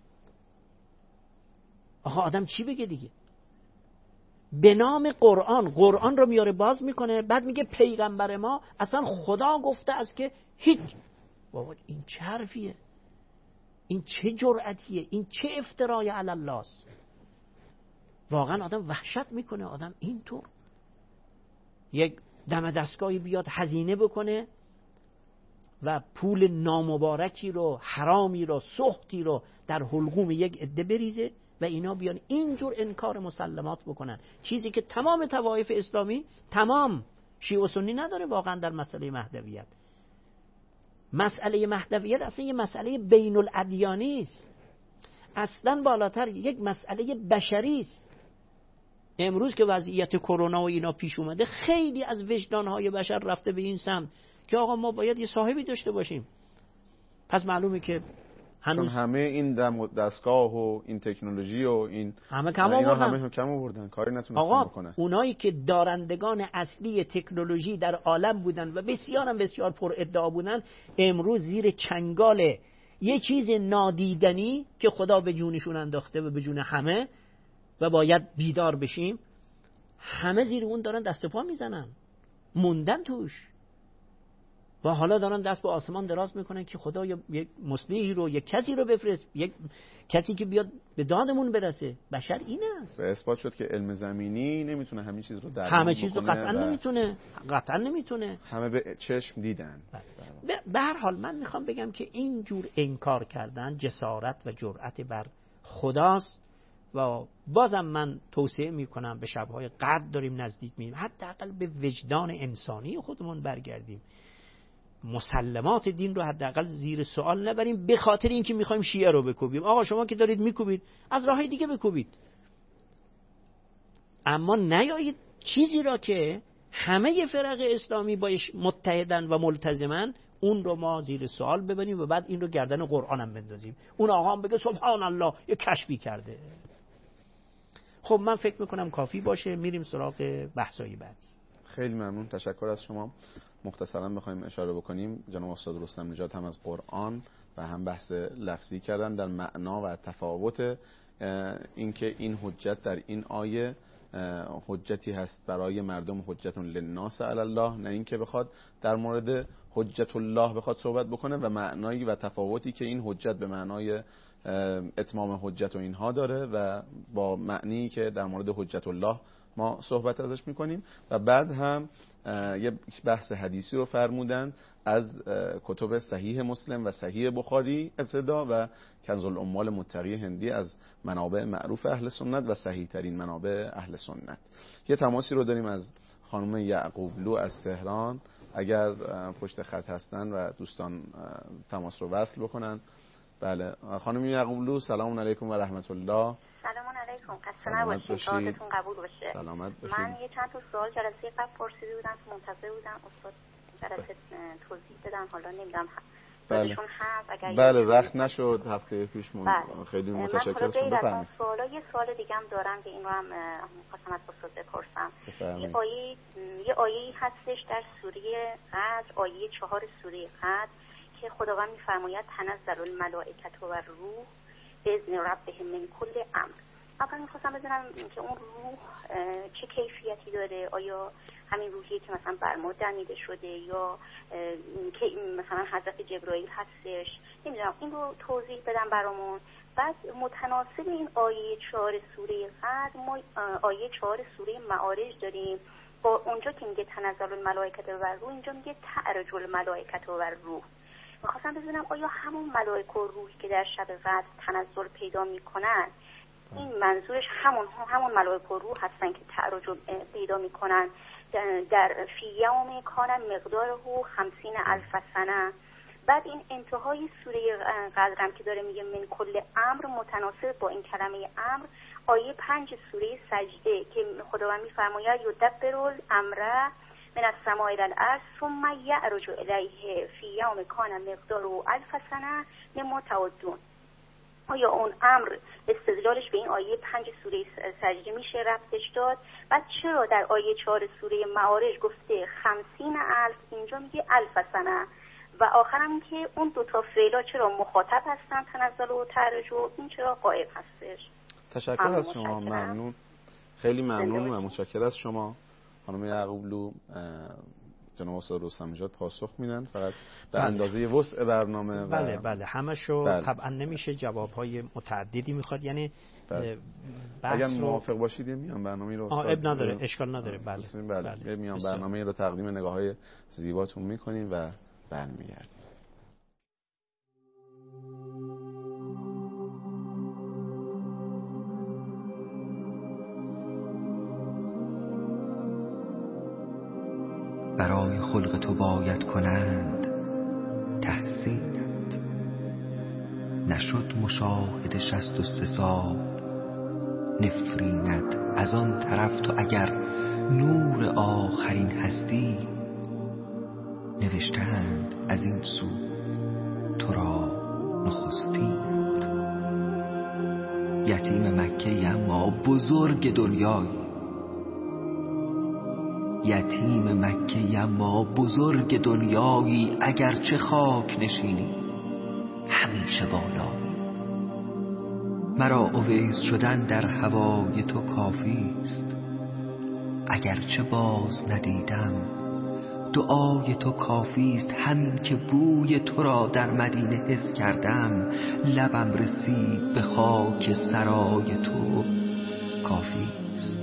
آقا آدم چی بگه دیگه؟ به نام قرآن، قرآن رو میاره باز میکنه، بعد میگه پیغمبر ما اصلا خدا گفته است که هیچ. بابا این چه حرفیه؟ این چه جرأتیه؟ این چه افترای علی الله است؟ واقعا آدم وحشت میکنه. آدم اینطور یک دم دستگاهی بیاد هزینه بکنه و پول نامبارکی رو، حرامی رو، سختی رو در حلقوم یک عده بریزه و اینا بیان اینجور انکار مسلمات بکنن، چیزی که تمام طوایف اسلامی، تمام شیعه و سنی نداره واقعا در مسئله مهدویت. مسئله مهدویت اصلا یه مسئله بین الادیانی است، اصلا بالاتر یک مسئله بشری است. امروز که وضعیت کرونا و اینا پیش اومده، خیلی از وجدانهای بشر رفته به این سمت که آقا ما باید یه صاحبی داشته باشیم. پس معلومه که هنوز همه این دستگاه و این تکنولوژی و این همه کم آوردن، همه کم آوردن، کاری نتونستن آقا بکنن. اونایی که دارندگان اصلی تکنولوژی در عالم بودن و بسیار هم بسیار پر ادعا بودن، امروز زیر چنگال یه چیز نادیدنی که خدا به جونشون انداخته و به جون همه و باید بیدار بشیم، همه زیر اون دارن دست پا میزنن، موندن توش و حالا دارن دست به آسمان دراز میکنن که خدا یک مصلحی رو، یک کسی رو بفرست، یک کسی که بیاد به دادمون برسه. بشر این است. به اثبات شد که علم زمینی نمیتونه همه چیز رو درمان همه چیز رو بکنه قطعا نمیتونه، قطعا نمیتونه. همه به چشم دیدن. به هر حال من میخوام بگم که این جور انکار کردن جسارت و جرأت بر خداست و بازم من توصیه میکنم به شبهای قدر داریم نزدیک مییم، حداقل به وجدان انسانی خودمون برگردیم، مسلمات دین رو حداقل زیر سوال نبریم به خاطر اینکه میخوایم شیعه رو بکوبیم. آقا شما که دارید میکوبید، از راههای دیگه بکوبید، اما نیایید چیزی را که همه فرق اسلامی باش متحدن و ملتزمن، اون رو ما زیر سوال ببریم و بعد این رو گردن قرآن هم بندازیم. اون آقا هم بگه سبحان الله یه کشفی کرده. خب من فکر میکنم کافی باشه، میریم سراغ بحثای بعدی. خیلی ممنون، تشکر از شما. مختصرا بخوایم اشاره بکنیم، جناب استاد رستم نژاد هم از قرآن و هم بحث لفظی کردن در معنا و تفاوت اینکه این حجت در این آیه حجتی هست برای مردم، حجت للناس علی الله، نه اینکه بخواد در مورد حجت الله بخواد صحبت بکنه، و معنایی و تفاوتی که این حجت به معنای اتمام حجت و اینها داره و با معنی که در مورد حجت الله ما صحبت ازش میکنیم. و بعد هم یه بحث حدیثی رو فرمودن از کتب صحیح مسلم و صحیح بخاری ابتدا و کنز الاموال متقی هندی از منابع معروف اهل سنت و صحیح ترین منابع اهل سنت. یه تماسی رو داریم از خانم یعقوبلو از تهران، اگر پشت خط هستن و دوستان تماس رو وصل بکنن. بله خانم یعقوبلو، سلام علیکم و رحمت الله. سلام علیکم، خسته نباشید، شادتون قبول باشه. سلامت باشید. من یه چند تا سوال جلسه قبل پرسیده بودم که منتظر بودم استاد جلسه توضیح بدن، حالا نمیدونم بله هست اگر بله وقت نشد هفته پیش من بله. خیلی متشکرم. من خیلی از سوالا یه سوال دیگه هم دارم که این رو هم خواستم از استاد بپرسم. یه آیه یه آیه‌ای هستش در سوره قدر، آیه چهار سوره قدر که خداوند می‌فرماید تنزل الملائکه و الروح باذن ربهم من کل امر. اول می‌خواستم بدونم که اون روح چه کیفیتی داره، آیا همین روحیه که مثلا بر ما دمیده شده یا که مثلا حضرت جبرائیل هستش، نمیدونم، این رو توضیح بدم برامون. بعد متناسب این آیه چهار سوره قدر ما آیه چهار سوره معارج داریم، با اونجا که میگه تنزل الملائکه و الروح اینجا میگه تعرج الملائکه و الروح. میخواستم بدونم آیا همون ملائکه و روحی که در شب قدر تنزل پیدا میکنن این منظورش همون همون ملائکه و روح هستن که تعرج پیدا میکنن در فی یوم کان مقداره خمسین الف سنه. بعد این انتهای سوره قدرم که داره میگه من کل امر، متناسب با این کلمه امر آیه پنج سوره سجده که خداوند میفرماید یدبر الامر من السماء الی الارض ثم یعرج الیه فی یوم کان مقداره الف سنه مما تعدون. آیا اون امر استدلالش به این آیه پنج سوره سجده میشه ربطش داد؟ بعد چرا در آیه چهار سوره معارج گفته خمسین الف، اینجا میگه الف سنه؟ و آخرم که اون دوتا فعلا چرا مخاطب هستن، تنزل و تعرج، و این چرا غایب هستش؟ تشکر از شما، ممنون، خیلی ممنون و متشکر از شما خانم یعقوبلو. جناب استاد رستم نژاد پاسخ میدن، فقط به اندازه وسع برنامه. و بله بله همشو بله. طبعا نمیشه، جوابهای متعددی میخواد، یعنی بله. اگر موافق باشید میان برنامه رو آه اب نداره، اشکال نداره. بله بله, بله. میان برنامه رو تقدیم نگاه‌های زیباتون میکنیم و برمیگردیم. برای خلق تو باید کنند تحسینت، نشد مشاهده شست و سه سال نفرینت. از آن طرف تو اگر نور آخرین هستی، نوشتند از این سو تو را نخستینت. یتیم مکه اما بزرگ دنیایی، یتیم مکه اما بزرگ دنیایی. اگرچه خاک نشینی همیشه بالا، مرا اویس شدن در هوای تو کافی است. اگرچه باز ندیدم دعای تو کافی است. همین که بوی تو را در مدینه حس کردم، لبم رسید به خاک سرای تو کافی است.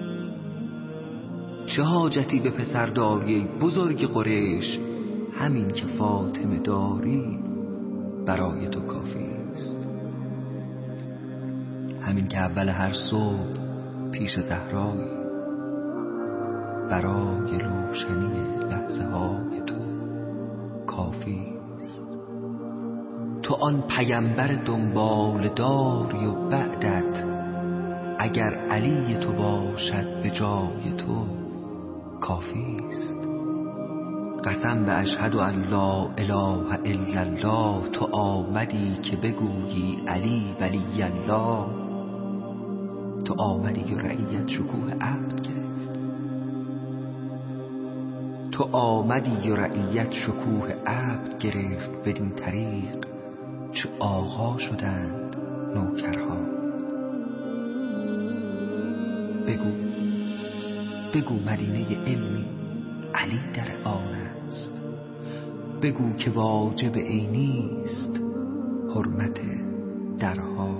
چه حاجتی به پسر داری بزرگ قریش، همین که فاطمه داری برای تو کافی است. همین که اول هر صبح پیش زهرایی، برای روشنی لحظه های تو کافی است. تو آن پیمبر دنبال داری و بعدت اگر علی تو باشد به جای تو کافی است. قسم به اشهد ان لا اله الا الله تو آمدی که بگویی علی ولی الله. تو آمدی و رعیت شکوه عبد گرفت. تو آمدی و رعیت شکوه عبد گرفت. بدین طریق چه آقا شدند نوکرها. بگو بگو مدینه علمی علی در آن است. بگو که واجب عینی است حرمت درها.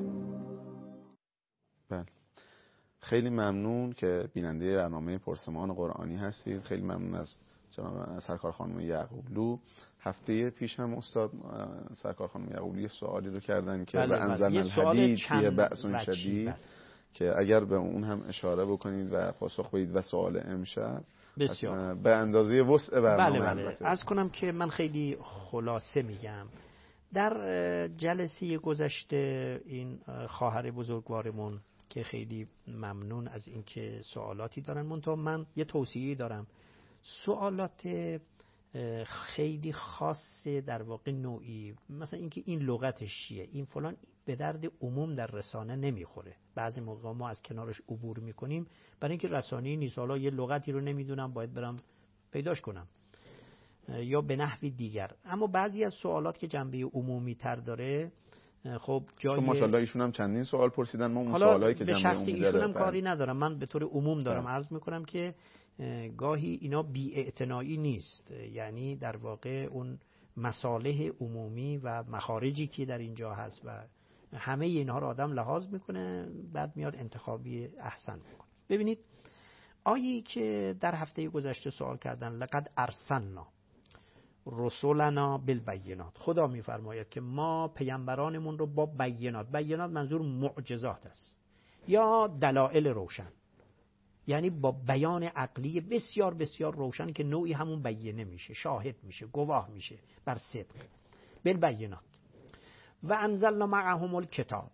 بله، خیلی ممنون که بیننده برنامه پرسمان قرآنی هستید. خیلی ممنون از جناب سرکار خانم یعقوبلو. هفته پیش هم استاد سرکار خانم یعقوبلو یه سوالی رو کردن که به انزلنا الحدید فیه بأس شدید، که اگر به اون هم اشاره بکنید و پاسخ بدید و سوال امشب بسیار به اندازه وسع برنامه. بله بله. از کنم که من خیلی خلاصه میگم. در جلسه گذشته این خواهر بزرگوارمون که خیلی ممنون از اینکه سوالاتی دارن، منتها من یه توصیه دارم. سوالات خیلی خاصه، در واقع نوعی، مثلا اینکه این لغتش چیه، این فلان، به درد عموم در رسانه نمیخوره. بعضی موقع ما از کنارش عبور میکنیم برای اینکه رسانه‌ای نیست. حالا یه لغتی رو نمیدونم باید برم پیداش کنم یا به نحوی دیگر. اما بعضی از سوالات که جنبه عمومی تر داره، خب جای ماشاءالله ایشون هم چندین سوال پرسیدن. ما اون سوالایی که جنبه عمومی داره ایشون هم کاری ندارم، من به طور عموم دارم عرض میکنم که گاهی اینا بی‌اعتنایی نیست، یعنی در واقع اون مصالح عمومی و مخارجی که در اینجا هست و همه اینها رو آدم لحاظ میکنه، بعد میاد انتخابی احسن میکنه. ببینید آیه‌ای که در هفته گذشته سوال کردن، لقد ارسلنا رسولنا بالبینات، خدا میفرماید که ما پیامبرانمون رو با بینات، بینات منظور معجزات است یا دلائل روشن، یعنی با بیان عقلی بسیار بسیار روشن که نوعی همون بیانه میشه، شاهد میشه، گواه میشه بر صدق. بالبینات و انزلنا معهم الکتاب،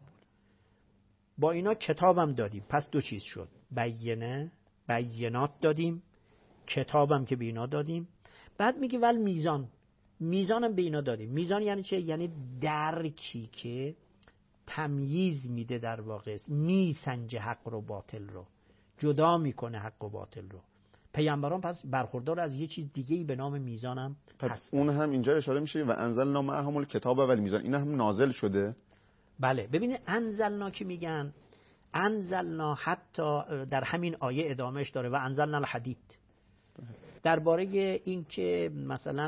با اینا کتابم دادیم. پس دو چیز شد، بیانه بینات دادیم، کتابم که به اینا دادیم. بعد میگه ول میزان، میزانم به اینا دادیم. میزان یعنی چه؟ یعنی درکی که تمییز میده، در واقع میسنجه حق رو باطل رو، جدا میکنه حق و باطل رو. پیامبران پس برخوردار از یه چیز دیگه‌ای به نام میزانم هست. اون هم اینجا اشاره میشه و انزلنا معهم الکتاب و المیزان، این هم نازل شده. بله ببینید انزلنا که میگن، انزلنا حتی در همین آیه ادامهش داره و انزلنا الحدید. درباره این که مثلا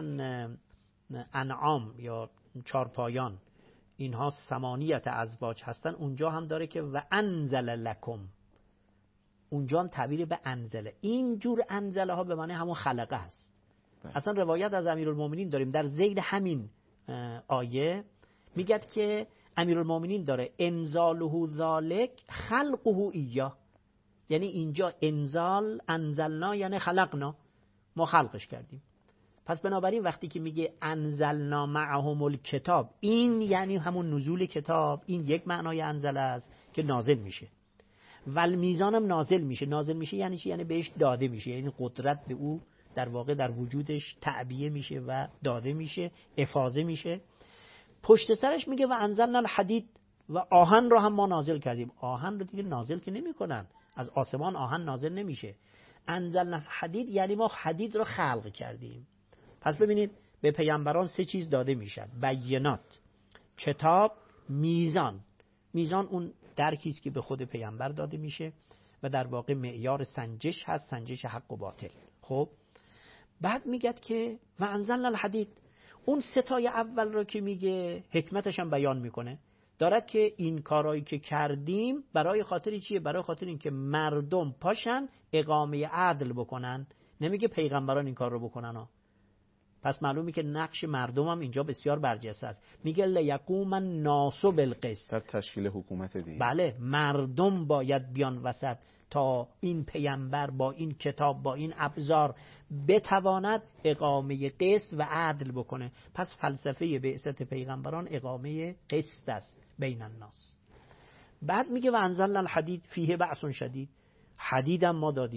انعام یا چارپایان اینها ثمانیت ازواج هستن، اونجا هم داره که و انزل لکم، اونجا هم تعبیر به انزله. این جور انزله ها به معنی همون خلقه هست. اصلا روایت از امیرالمومنین داریم در ذیل همین آیه میگه که امیرالمومنین داره انزاله ذالک خلقه ایاه، یعنی اینجا انزال انزلنا یعنی خلقنا، ما خلقش کردیم. پس بنابراین وقتی که میگه انزلنا معهم الکتاب، این یعنی همون نزول کتاب. این یک معنای انزل است که نازل میشه. ول میزانم نازل میشه. نازل میشه یعنی چی؟ یعنی بهش داده میشه، یعنی قدرت به او در واقع در وجودش تعبیه میشه و داده میشه، افاضه میشه. پشت سرش میگه و انزلنا الحدید، و آهن رو هم ما نازل کردیم. آهن رو دیگه نازل که نمیکنن، از آسمان آهن نازل نمیشه. انزلنا الحدید یعنی ما حدید رو خلق کردیم. پس ببینید به پیامبران سه چیز داده میشد: بینات، کتاب، میزان. میزان اون درکی است که به خود پیامبر داده میشه و در واقع معیار سنجش هست، سنجش حق و باطل. خب بعد میگه که و انزلنا الحدید، اون ستای اول رو که میگه حکمتش هم بیان میکنه، دارد که این کارایی که کردیم برای خاطر چیه؟ برای خاطر این که مردم پاشن اقامه عدل بکنن. نمیگه پیغمبران این کار رو بکنن ها. پس معلومه که نقش مردم هم اینجا بسیار برجسته است. میگه لیقوم الناس بالقسط، در تشکیل حکومت دیگه. بله، مردم باید بیان وسط تا این پیامبر با این کتاب، با این ابزار بتواند اقامه قسط و عدل بکنه. پس فلسفه بعثت پیغمبران اقامه قسط است بین الناس. بعد میگه و انزلنا الحدید فیه بأس شدید، حدیدم ما دادیم.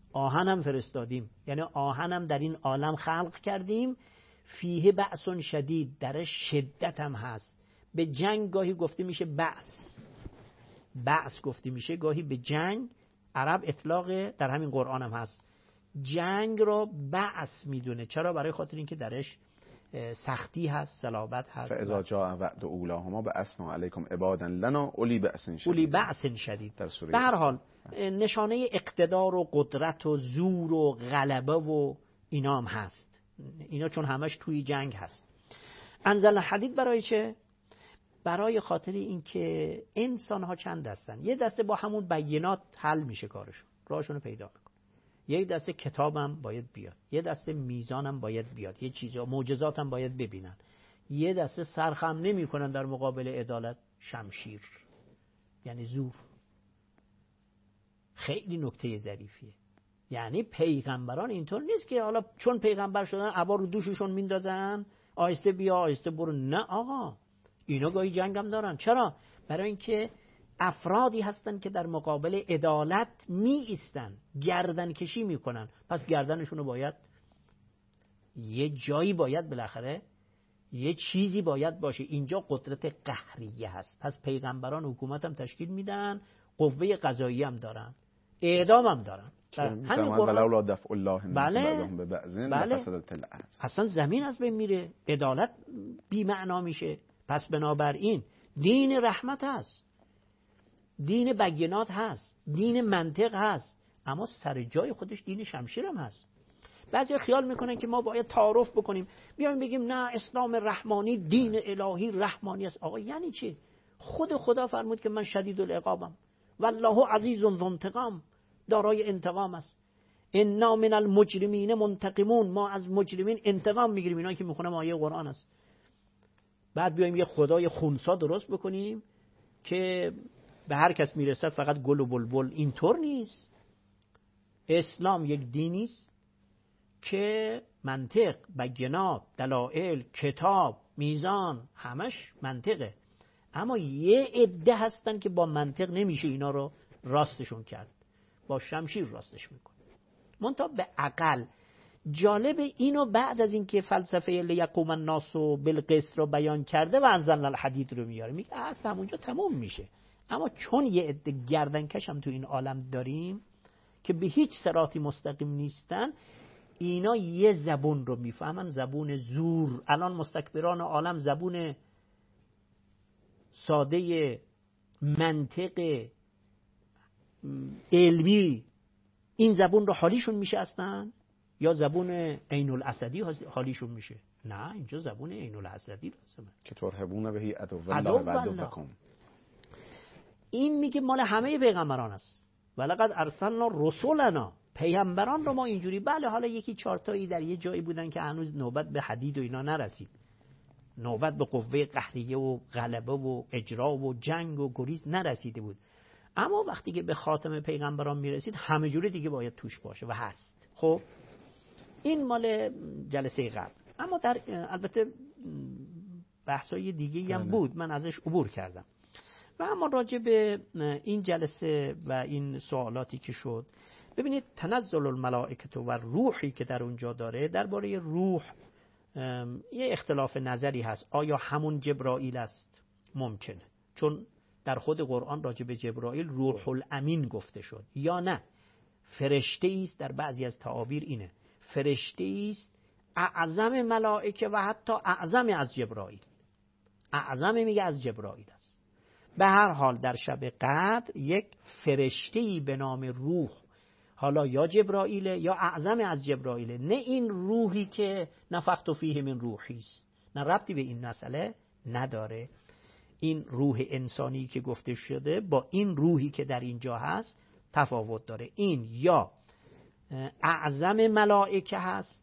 آهنم فرستادیم، یعنی آهنم در این عالم خلق کردیم. فیه بأس شدید، درش شدت هم هست. به جنگ گاهی گفته میشه بأس، بأس گفته میشه گاهی به جنگ. عرب اطلاق در همین قرآن هم هست، جنگ رو بأس میدونه. چرا؟ برای خاطر اینکه درش سختی هست، صلابت هست. فاذا جاء وعد اولاهما بأسنا علیکم عبادا لنا اولی بأس شدید، اولی بأس شدید. به هر حال نشانه اقتدار و قدرت و زور و غلبه و اینا هم هست، اینا چون همش توی جنگ هست. انزل حدید برای چه؟ برای خاطر اینکه انسان ها چند دستن. یه دسته با همون بینات حل میشه کارشون، راهشون رو پیدا میکنه. یه دسته کتابم باید بیاد، یه دسته میزانم باید بیاد، یه چیزا معجزاتم باید ببینن. یه دسته سرخم نمیکنن در مقابل عدالت، شمشیر یعنی زور. خیلی نکته ظریفیه. یعنی پیغمبران اینطور نیست که حالا چون پیغمبر شدن عبا رو دوششون میندازن، آهسته بیا آهسته برو. نه آقا، اینا گاهی جنگ هم دارن. چرا؟ برای اینکه افرادی هستن که در مقابل عدالت می ایستن، گردن کشی میکنن. پس گردنشون رو باید یه جایی باید بالاخره یه چیزی باید باشه. اینجا قدرت قهریه هست. پس پیغمبران حکومت هم تشکیل میدن، قوه قضایی هم دارن، اعدام هم دارن. همین قرآن دفع الله الناس بعضهم ببعض لفسدت الارض. اصلا زمین از بین میره، عدالت بی معنا میشه. پس بنابراین دین رحمت هست، دین بینات هست، دین منطق هست، اما سر جای خودش دین شمشیر هم هست. بعضی خیال میکنن که ما باید تعارف بکنیم، بیایم بگیم نه اسلام رحمانی دین الهی رحمانی است. آقا یعنی چی؟ خود خدا فرمود که من شدید العقابم والله عزیز ذو انتقام، دارای انتقام است. انا من المجرمین منتقمون، ما از مجرمین انتقام میگیریم. اینا که میخونم آیه قرآن است. بعد بیایم یه خدای خونسا درست بکنیم که به هر کس میرسد فقط گل و بلبل. اینطور نیست. اسلام یک دینی است که منطق، بینات، دلائل، کتاب، میزان همش منطقه. اما یه عده هستن که با منطق نمیشه اینا رو راستشون کرد، با شمشیر راستش میکنه. منتها به عقل. جالب اینو بعد از اینکه فلسفه لیقوم الناس بالقسط رو بیان کرده و انزلنا الحدید رو میاره، میگه اصلا همونجا تموم میشه. اما چون یه عده گردنکش هم تو این عالم داریم که به هیچ صراطی مستقیم نیستن، اینا یه زبون رو میفهمن، زبون زور. الان مستکبران عالم زبون ساده منطق علمی این زبون رو حالیشون میشه اصلا، یا زبون عین الاسدی حالیشون میشه؟ نه، اینجا زبون عین الاسدی لازمه که ترهبون بهی عدو الله و عدوکم. این میگه مال همه پیغمبران است. ولقد ارسلنا رسولنا، پیغمبران رو ما اینجوری. بله حالا یکی چارتایی در یه جایی بودن که هنوز نوبت به حدید و اینا نرسید، نوبت به قوه قهریه و غلبه و اجرا و جنگ و گریز نرسیده بود. اما وقتی که به خاتم پیغمبران میرسید همه جوری دیگه باید توش باشه و هست. خب این مال جلسه قبل. اما در البته بحثای دیگه هم بود، من ازش عبور کردم. و اما راجع به این جلسه و این سوالاتی که شد، ببینید تنزل الملائکه و روحی که در اونجا داره، درباره روح یه اختلاف نظری هست. آیا همون جبرائیل است؟ ممکنه، چون در خود قرآن راجع به جبرائیل روح الامین گفته شد، یا نه فرشته است. در بعضی از تعابیر اینه فرشته است اعظم ملائکه و حتی اعظم از جبرائیل. اعظم میگه از جبرائیل است. به هر حال در شب قدر یک فرشته‌ای به نام روح، حالا یا جبرائیل یا اعظم از جبرائیل، نه این روحی که نفخت فیه من روحی است، نه ربطی به این مسئله نداره. این روح انسانی که گفته شده با این روحی که در اینجا هست تفاوت داره. این یا اعظم ملائکه هست،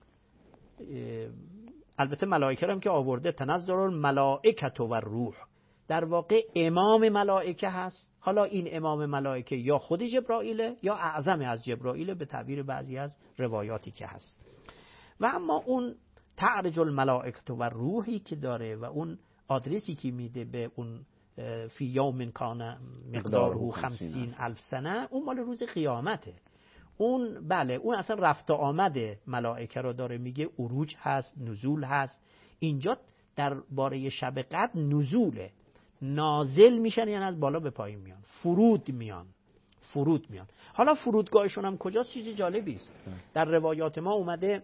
البته ملائکه رو هم که آورده تنزل الملائکه و روح، در واقع امام ملائکه هست. حالا این امام ملائکه یا خود جبرائیل یا اعظم از جبرائیل به تعبیر بعضی از روایاتی که هست. و اما اون تعرج الملائکه و روحی که داره و اون آدرسی که میده به اون فی یوم کان مقداره خمسین الف سنه، اون مال روز قیامته. اون بله اون اصلا رفت و آمد ملائکه رو داره میگه، عروج هست، نزول هست. اینجا در باره شب قدر نزوله، نازل میشن یعنی از بالا به پایین میان، فرود میان فرود میان. حالا فرودگاهشون هم کجاست؟ چیز جالبی است. در روایات ما اومده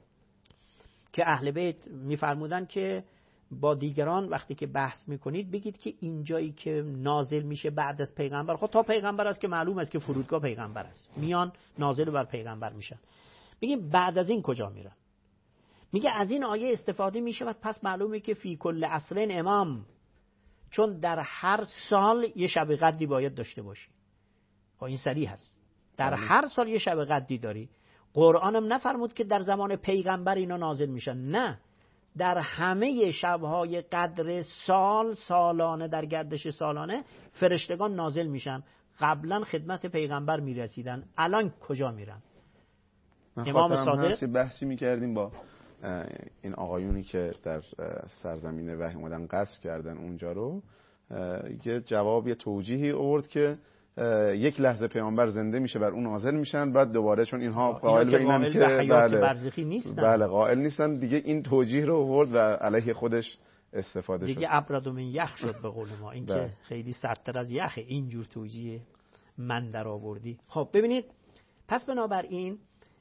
که اهل بیت میفرمودن که با دیگران وقتی که بحث میکنید بگید که اینجایی که نازل میشه بعد از پیغمبر، خب تا پیغمبر است که معلوم است که فرودگاه پیغمبر است، میان نازل بر پیغمبر میشن. میگیم بعد از این کجا میرن؟ میگه از این آیه استفاده میشه و پس معلومه که فی کل عصر امام، چون در هر سال یه شب قدری باید داشته باشی. خب این صریح هست، در هر سال یه شب قدری داری. قرآن هم نفرمود که در زمان پیغمبر اینا نازل میشن، نه، در همه شبهای قدر سال سالانه در گردش سالانه فرشتگان نازل میشن. قبلا خدمت پیغمبر میرسیدن، الان کجا میرن؟ امام صادق بحثی میکردیم با این آقایونی که در سرزمین وحی اومدن قصد کردن اونجا رو، یه جواب یه توجیهی آورد که یک لحظه پیامبر زنده میشه بر اون نازل میشن، بعد دوباره چون اینها قائل به اینن که بله برزخی نیستن، بله قائل نیستن دیگه، این توجیه رو آورد و علیه خودش استفاده دیگه شد. ابرد من یخ شد به قول ما، این که خیلی سردتر از یخه. اینجور توجیه من در آوردی. خب ببینید، پس بنابراین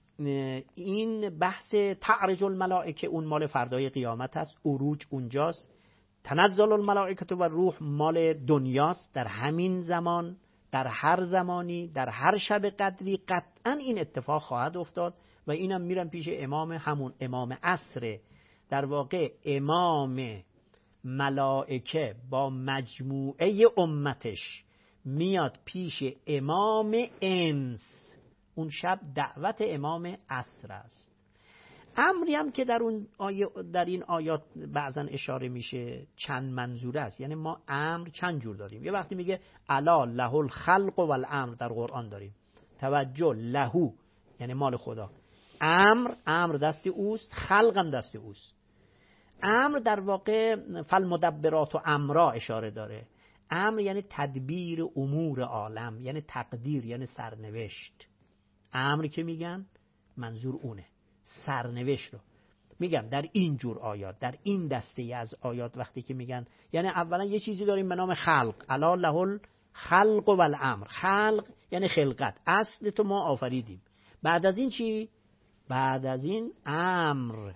این بحث تعرج الملائکه اون مال فردای قیامت است، عروج اونجاست. تنزل الملائکه و روح مال دنیاست، در همین زمان، در هر زمانی، در هر شب قدری قطعا این اتفاق خواهد افتاد. و اینم میرم پیش امام، همون امام عصر، در واقع امام ملائکه با مجموعه امتش میاد پیش امام انس. اون شب دعوت امام عصر است. امری هم که در اون آیه، در این آیات بعضا اشاره میشه چند منظوره است. یعنی ما امر چند جور داریم. یه وقتی میگه الا له الخلق و الامر در قرآن داریم. توجه، لهو یعنی مال خدا، امر امر دست اوست، خلقم دست اوست. امر در واقع فالمدبرات و امرا اشاره داره. امر یعنی تدبیر امور عالم، یعنی تقدیر، یعنی سرنوشت. امر که میگن منظور اونه، سرنوشت رو میگم. در این جور آیات، در این دسته از آیات وقتی که میگن، یعنی اولا یه چیزی داریم به نام خلق، الا له الخلق و الامر. خلق یعنی خلقت، اصل تو ما آفریدیم. بعد از این چی؟ بعد از این امر.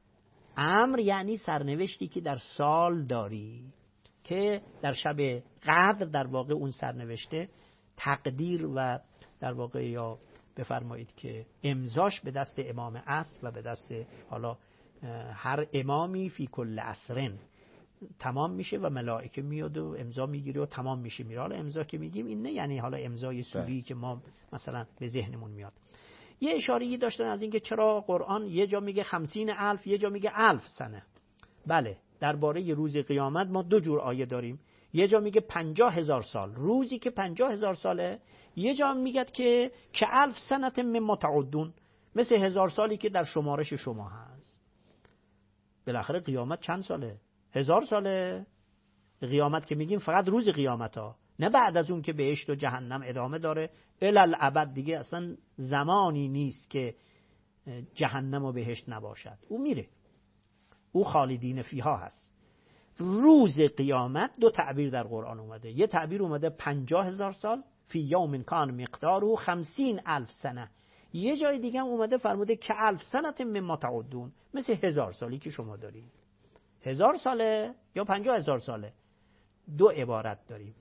امر یعنی سرنوشتی که در سال داری، که در شب قدر در واقع اون سرنوشته تقدیر و در واقع یا بفرمایید که امضاش به دست امام عصر و به دست حالا هر امامی فی کل عصرن تمام میشه و ملائکه میاد و امضا میگیره و تمام میشه میره. حالا امضا که میگیم این نه یعنی حالا امضای سوری که ما مثلا به ذهنمون میاد. یه اشاره‌ای داشتن از اینکه چرا قرآن یه جا میگه خمسین الف، یه جا میگه الف سنه. بله، درباره روز قیامت ما دو جور آیه داریم. یه جا میگه پنجاه هزار سال، روزی که پنجاه هزار ساله. یه جا میگه که که الف سنت مما تعدون، مثل هزار سالی که در شمارش شما هست. بالاخره قیامت چند ساله؟ هزار ساله. قیامت که میگیم فقط روز قیامت ها، نه بعد از اون که بهشت و جهنم ادامه داره الالعبد. دیگه اصلا زمانی نیست که جهنم و بهشت نباشد، او میره، او خالدین فیها هست. روز قیامت دو تعبیر در قرآن اومده. یه تعبیر اومده پنجاه هزار سال، فی یوم کان مقداره خمسین الف سنه. یه جای دیگه هم اومده فرموده که الف سنت مما تعدون، مثل هزار سالی که شما دارید. هزار ساله یا پنجاه هزار ساله، دو عبارت داریم،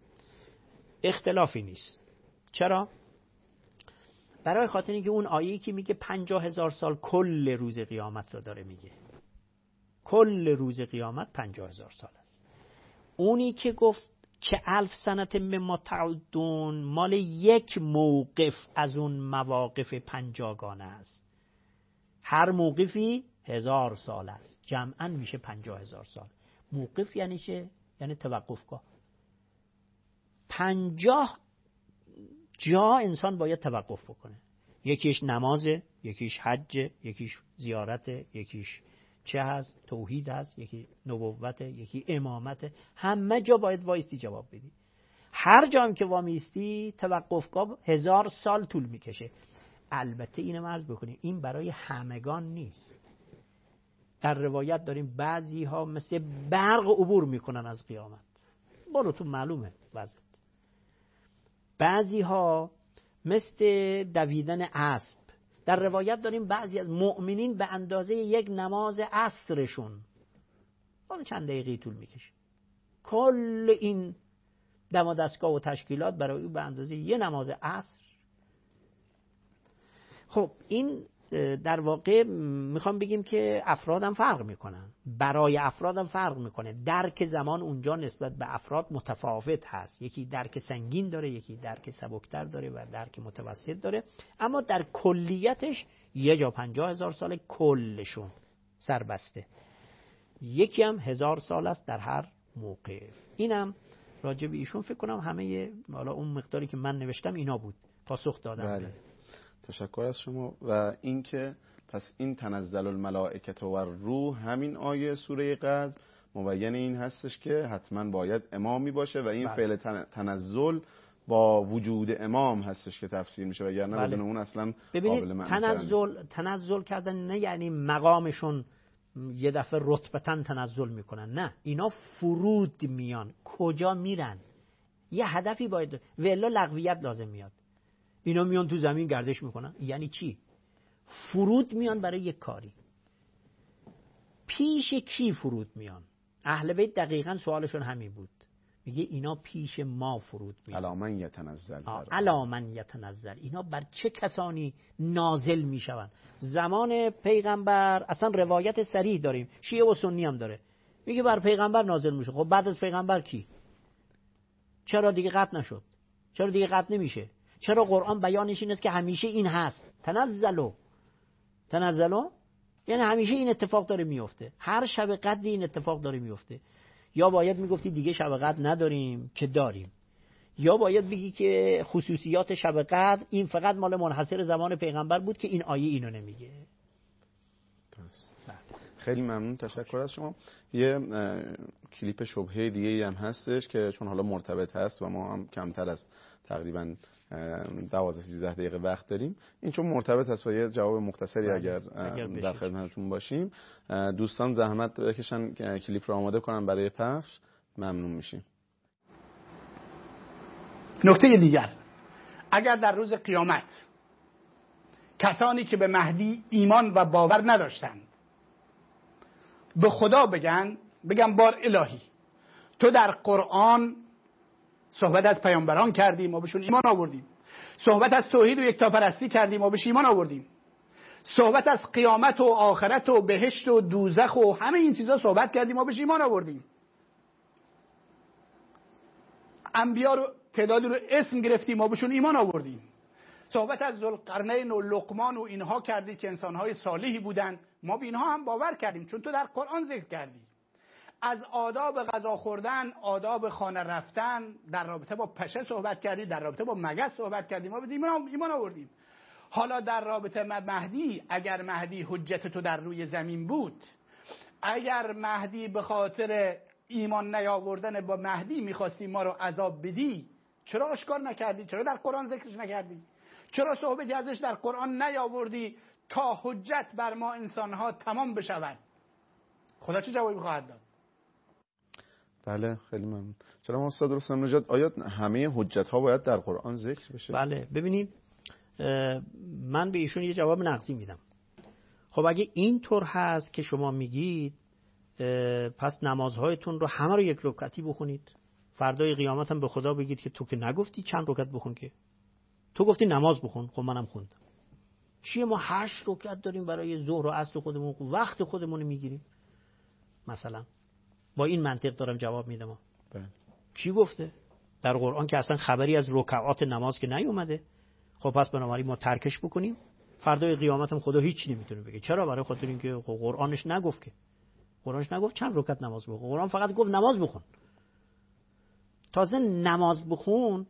اختلافی نیست. چرا؟ برای خاطر اینکه اون آیه‌ای که میگه پنجاه هزار سال کل روز قیامت رو داره میگه، کل روز قیامت پنجاه هزار سال است. اونی که گفت که الف سنت مما تعدون مال یک موقف از اون مواقف پنجاگانه است. هر موقفی هزار سال است، جمعاً میشه پنجاه هزار سال. موقف یعنی چه؟ یعنی توقفگاه. پنجاه جا انسان باید توقف بکنه. یکیش نمازه، یکیش حجه، یکیش زیارته، یکیش چه هست؟ توحید هست، یکی نبوته، یکی امامته. همه جا باید وایستی جواب بدی. هر جا هم که وامیستی توقفگاه هزار سال طول میکشه. البته اینو عرض بکنیم این برای همگان نیست. در روایت داریم بعضی ها مثل برق عبور میکنن از قیامت، براتون معلومه وضعیت. بعضی ها مثل دویدن اسب. در روایت داریم بعضی از مؤمنین به اندازه یک نماز عصرشون اون چند دقیقه طول میکشه. کل این دم و دستگاه و تشکیلات برای او به اندازه یه نماز عصر. خب این در واقع میخوام بگیم که افرادم فرق میکنن، برای افرادم فرق میکنه. درک زمان اونجا نسبت به افراد متفاوت هست، یکی درک سنگین داره، یکی درک سبکتر داره و درک متوسط داره، اما در کلیتش یه جا پنجاه هزار سال کلشون سربسته، یکی هم هزار سال است در هر موقف. اینم راجع به ایشون فکر کنم همه حالا اون مقداری که من نوشتم اینا بود، پاسخ دادم. بله. تشکر از شما. و اینکه پس این تنزل الملائکه و روح، همین آیه سوره قدر مبین این هستش که حتما باید امامی باشه و این بله. فعل تنزل با وجود امام هستش که تفسیر میشه، وگرنه بله. بدون اون اصلا قابل معنی تنزل تنزل کردن نه یعنی مقامشون یه دفعه رتبتاً تنزل میکنن، نه، اینا فرود میان. کجا میرن؟ یه هدفی باید، و الا لغویت لازم میاد. اینا میان تو زمین گردش میکنن، یعنی چی؟ فرود میان برای یک کاری. پیش کی فرود میان؟ اهل بیت دقیقاً سوالشون همین بود، میگه اینا پیش ما فرود میان. الا من یتنزل. الا من یتنزل، اینا بر چه کسانی نازل میشوند؟ زمان پیغمبر اصلا روایت صریح داریم، شیعه و سنی هم داره، میگه بر پیغمبر نازل میشه. خب بعد از پیغمبر کی؟ چرا دیگه قطع نشد؟ چرا دیگه قطع نمیشه؟ چرا قرآن بیانش این است که همیشه این هست؟ تنزلو تنزلو یعنی همیشه این اتفاق داره میفته، هر شب قدری این اتفاق داره میفته. یا باید میگفتی دیگه شب قدر نداریم که داریم، یا باید بگی که خصوصیات شب قدر این فقط مال منحصر زمان پیغمبر بود که این آیه اینو نمیگه. درست. خیلی ممنون، تشکر از شما. یه کلیپ شبهه دیگه هم هستش که چون حالا مرتبط هست و ما هم کمتر از تقریبا دوازده سیزده دقیقه وقت داریم، این چون مرتبط هست و یه جواب مختصری اگر, اگر در خدمتتون باشیم، دوستان زحمت بکشن کلیپ رو آماده کنن برای پخش، ممنون میشیم. نکته دیگر، اگر در روز قیامت کسانی که به مهدی ایمان و باور نداشتند به خدا بگن بگن بار الهی تو در قرآن صحبت از پیامبران کردی، ما بهشون ایمان آوردیم. صحبت از توحید و یکتاپرستی کردیم، ما بهش ایمان آوردیم. صحبت از قیامت و آخرت و بهشت و دوزخ و همه این چیزا صحبت کردیم، ما بهش ایمان آوردیم. انبیا رو تعدادی رو اسم گرفتیم، ما بهشون ایمان آوردیم. صحبت از ذوالقرنین و لقمان و اینها کردی که انسانهای صالحی بودن، ما به اینها هم باور کردیم چون تو در قرآن ذکر کردی. از آداب غذا خوردن، آداب خانه رفتن، در رابطه با پشه صحبت کردی، در رابطه با مگس صحبت کردیم، ما به ایمان آوردیم. حالا در رابطه با مهدی، اگر مهدی حجت تو در روی زمین بود، اگر مهدی به خاطر ایمان نیاوردن با مهدی میخواستی ما رو عذاب بدی، چرا آشکار نکردی؟ چرا در قرآن ذکرش نکردی؟ چرا صحبتی ازش در قرآن نیاوردی تا حجت بر ما انسانها تمام بشود؟ خدا چه جوابی خواهد داد؟ بله خیلی ممنون. جناب استاد رستم نژاد، آیا همه حجت ها باید در قرآن ذکر بشه؟ بله. ببینید من به ایشون یه جواب نقضی میدم. خب اگه این طور هست که شما میگید، پس نمازهایتون رو همه رو یک رکعتی بخونید، فردای قیامت هم به خدا بگید که تو که نگفتی چند رکعت بخون، که تو گفتی نماز بخون، خب منم خوندم. چیه ما هشت رکعت داریم برای ظهر و عصر خودمون، وقت خودمون میگیریم؟ مثلا با این منطق دارم جواب میدم. کی گفته؟ در قرآن که اصلا خبری از رکعات نماز که نیومده. خب پس بنابراین ما ترکش بکنیم، فردای قیامت هم خدا هیچ نمیتونه بگه. چرا؟ برای خاطر اینکه قرآنش نگفت، که قرآنش نگفت چند رکعت نماز بخون، قرآن فقط گفت نماز بخون. تازه نماز بخون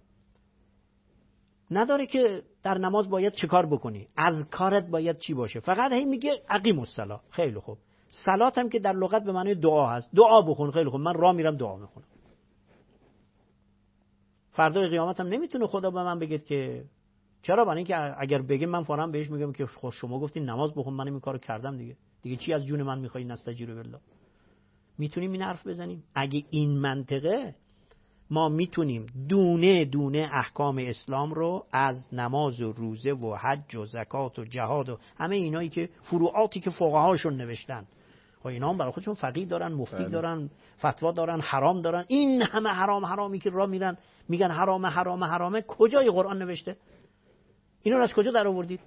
نداره که در نماز باید چه کار بکنی، از کارت باید چی باشه، فقط هی میگه اقیم الصلاة. خیلی خوب، صلات هم که در لغت به معنی دعا هست، دعا بخون. خیلی خوب، من راه میرم دعا میخونم. فردای قیامت هم نمیتونه خدا به من بگه که چرا؟ برای اینکه اگر بگه من فوراً بهش میگم که خب شما گفتین نماز بخون، منم این کارو کردم دیگه دیگه چی از جون من میخوای؟ نستجیر بالله. میتونیم این حرف بزنیم؟ اگه این منطقه، ما میتونیم دونه دونه احکام اسلام رو از نماز و روزه و حج و زکات و جهاد و همه اینایی که فروعاتی که فقهاشون نوشتن، و اینا هم برای خودشون فقیه دارن، مفتی بله. دارن، فتوا دارن، حرام دارن، این همه حرام حرامی که راه میرن میگن حرام حرام حرامه، کجای قرآن نوشته؟ اینا رو از کجا در آوردید؟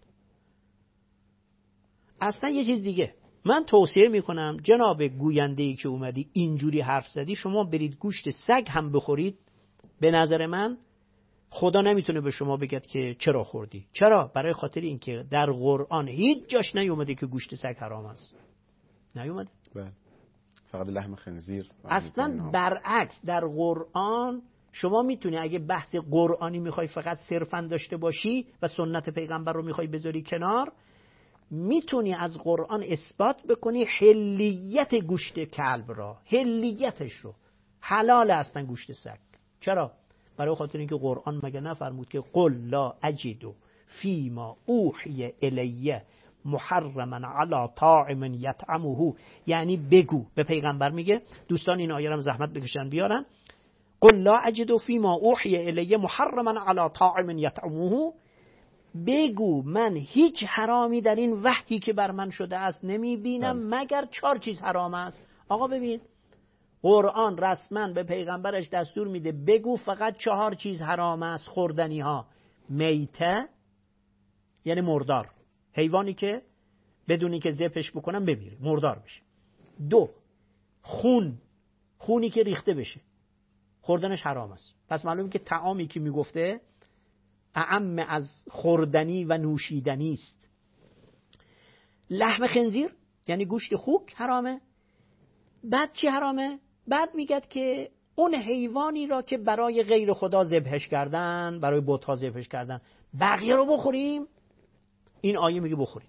اصلا یه چیز دیگه من توصیه میکنم جناب گوینده‌ای که اومدی اینجوری حرف زدی، شما برید گوشت سگ هم بخورید، به نظر من خدا نمیتونه به شما بگد که چرا خوردی. چرا؟ برای خاطر اینکه در قرآن هیچ جاش نیومده که گوشت سگ حرام است. نیومده. بله. فقط لحم خنزیر. اصلا برعکس در قرآن شما میتونی اگه بحث قرآنی میخوای فقط صرفاً داشته باشی و سنت پیغمبر رو میخوای بذاری کنار، میتونی از قرآن اثبات بکنی حلیت گوشت کلب را، حلیتش رو، حلال اصلا گوشت سگ. چرا؟ برای خاطر اینکه قرآن مگه نفرمود که قل لا اجد فیما اوحی الیه محرما علی طاعم یطعمه، یعنی بگو، به پیغمبر میگه، دوستان این آیه رو زحمت بکشن بیارن، قل لا اجد فیما اوحی الیه محرما علی طاعم یطعمه، بگو من هیچ حرامی در این وحی که بر من شده است نمی بینم مگر چهار چیز حرام است. آقا ببین قرآن رسما به پیغمبرش دستور میده بگو فقط چهار چیز حرام است خوردنی ها: میته یعنی مردار، حیوانی که بدونی که ذبحش بکنم بمیره مردار بشه. دو، خون، خونی که ریخته بشه خوردنش حرام است. پس معلومه که طعامی که میگفته اعم از خوردنی و نوشیدنی است. لحم خنزیر یعنی گوشت خوک حرامه. بعد چی حرامه؟ بعد میگد که اون حیوانی را که برای غیر خدا ذبحش کردن، برای بت‌ها ذبحش کردن، بقیه رو بخوریم؟ این آیه میگه بخورید.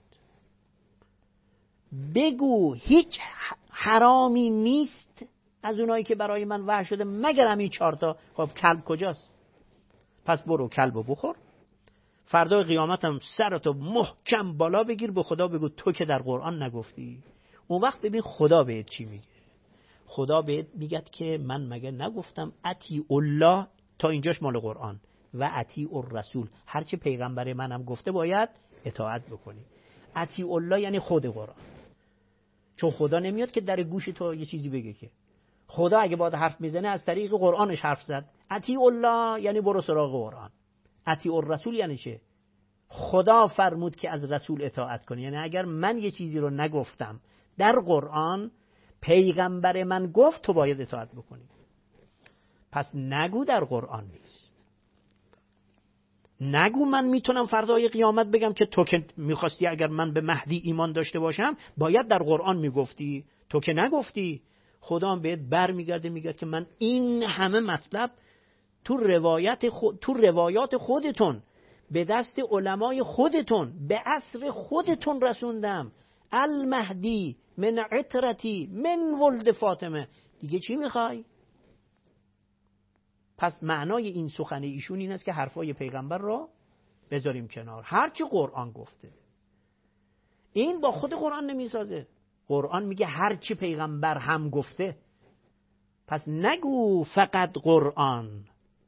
بگو هیچ حرامی نیست از اونایی که برای من وحی شده مگر همین چهار تا. خب کلب کجاست؟ پس برو کلبو بخور، فردای قیامت هم سرتو محکم بالا بگیر، به خدا بگو تو که در قرآن نگفتی. اون وقت ببین خدا بهت چی میگه. خدا بهت میگه که من مگه نگفتم اطیع الله، تا اینجاش مال قرآن، و اطیع الرسول، هرچی پیغمبر منم گفته باید اطاعت بکنی. اطیع الله یعنی خود قرآن، چون خدا نمیاد که در گوش تو یه چیزی بگه، که خدا اگه باید حرف میزنه از طریق قرآنش حرف زد. اطیع الله یعنی برو سراغ قرآن. اطیع الرسول یعنی چه؟ خدا فرمود که از رسول اطاعت کنی، یعنی اگر من یه چیزی رو نگفتم در قرآن، پیغمبر من گفت تو باید اطاعت بکنی. پس نگو در قرآن نیست. نگو من میتونم فردای قیامت بگم که تو که میخواستی اگر من به مهدی ایمان داشته باشم باید در قرآن میگفتی، تو که نگفتی. خدا هم بهت بر میگرده میگه که من این همه مطلب تو روایت خود، تو روایات خودتون به دست علمای خودتون به عصر خودتون رسوندم. المهدی من عطرتی من ولد فاطمه، دیگه چی میخوای؟ پس معنای این سخن ایشون این است که حرفای پیغمبر را بذاریم کنار، هرچی قرآن گفته. این با خود قرآن نمیسازه. قرآن میگه هرچی پیغمبر هم گفته. پس نگو فقط قرآن.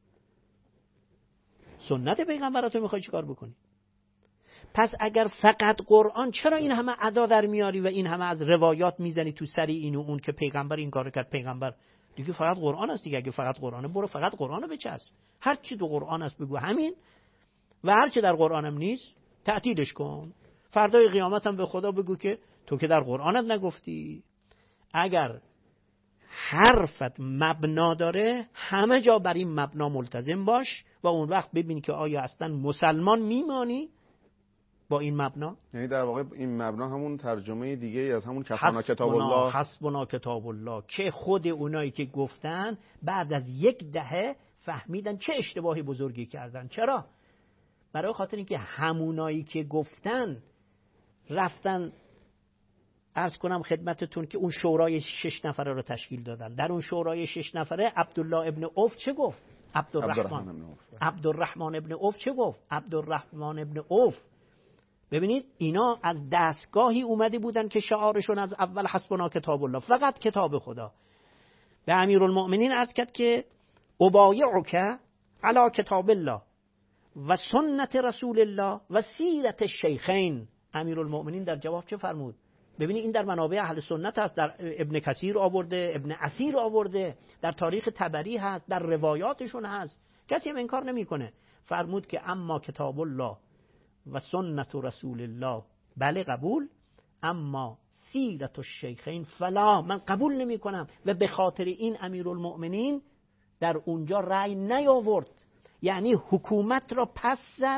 سنت پیغمبر را تو میخوای چیکار بکنی؟ پس اگر فقط قرآن، چرا این همه ادا در میاری و این همه از روایات میزنی تو سری این و اون که پیغمبر این کارو کرد؟ پیغمبر دیگه فقط قرآن است دیگه. اگه فقط قرآنه برو فقط قرآنو بچسب، هر چی تو قرآن است بگو همین، و هر چی در قرآنم نیست تعطیلش کن. فردای قیامت هم به خدا بگو که تو که در قرآنت نگفتی. اگر حرفت مبنا داره همه جا بر این مبنا ملتزم باش و اون وقت ببین که آیا اصلا مسلمان میمانی با این مبنا. یعنی در واقع این مبنا همون ترجمه دیگه از همون کفانا کتاب الله، حسبنا کتاب الله، که خود اونایی که گفتن بعد از یک دهه فهمیدن چه اشتباهی بزرگی کردن. چرا؟ برای خاطر اینکه همونایی که گفتن رفتن، عرض کنم خدمتتون که اون شورای شش نفره رو تشکیل دادن. در اون شورای شش نفره عبدالله ابن عوف چه گفت؟ عبدالرحمن عبدالرحمن ابن عوف چه گفت؟ عبدالرحمن ابن عوف ببینید اینا از دستگاهی اومده بودن که شعارشون از اول حسبنا کتاب الله، فقط کتاب خدا. به امیرالمؤمنین عرض کرد که ابایعک علی کتاب الله و سنت رسول الله و سیرت الشیخین. امیرالمؤمنین در جواب چه فرمود؟ ببینید این در منابع اهل سنت هست، در ابن کثیر آورده، ابن اسیر آورده، در تاریخ طبری هست، در روایاتشون هست، کسی هم انکار نمیکنه. فرمود که اما کتاب الله و سنت رسول الله بله قبول، اما سیرت الشیخین فلا، من قبول نمی کنم. و به خاطر این امیرالمؤمنین در اونجا رأی نیاورد، یعنی حکومت را پس زد،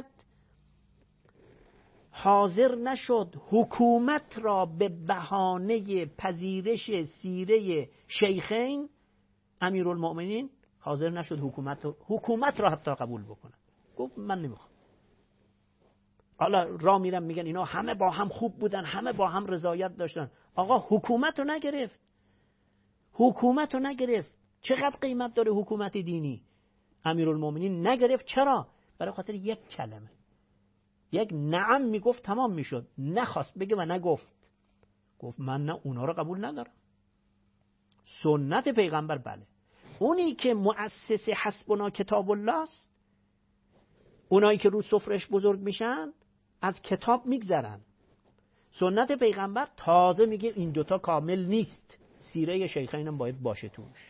حاضر نشد حکومت را به بهانه پذیرش سیره شیخین، امیرالمؤمنین حاضر نشد حکومت را حکومت را حتی قبول بکنه. گفت من نمیخوام. حالا را میرم میگن اینا همه با هم خوب بودن، همه با هم رضایت داشتن. آقا حکومت رو نگرفت، حکومت رو نگرفت. چقدر قیمت داره حکومت دینی؟ امیرالمؤمنین نگرفت. چرا؟ برای خاطر یک کلمه، یک نعم میگفت تمام میشد، نخواست بگه و نگفت. گفت من نه اونا رو قبول ندارم. سنت پیغمبر بله. اونی که مؤسس حسبنا کتاب الله است، اونایی که رو سفرش بزرگ میشن از کتاب میگذرن. سنت پیغمبر تازه میگه این دوتا کامل نیست، سیره شیخین هم باید باشه توش.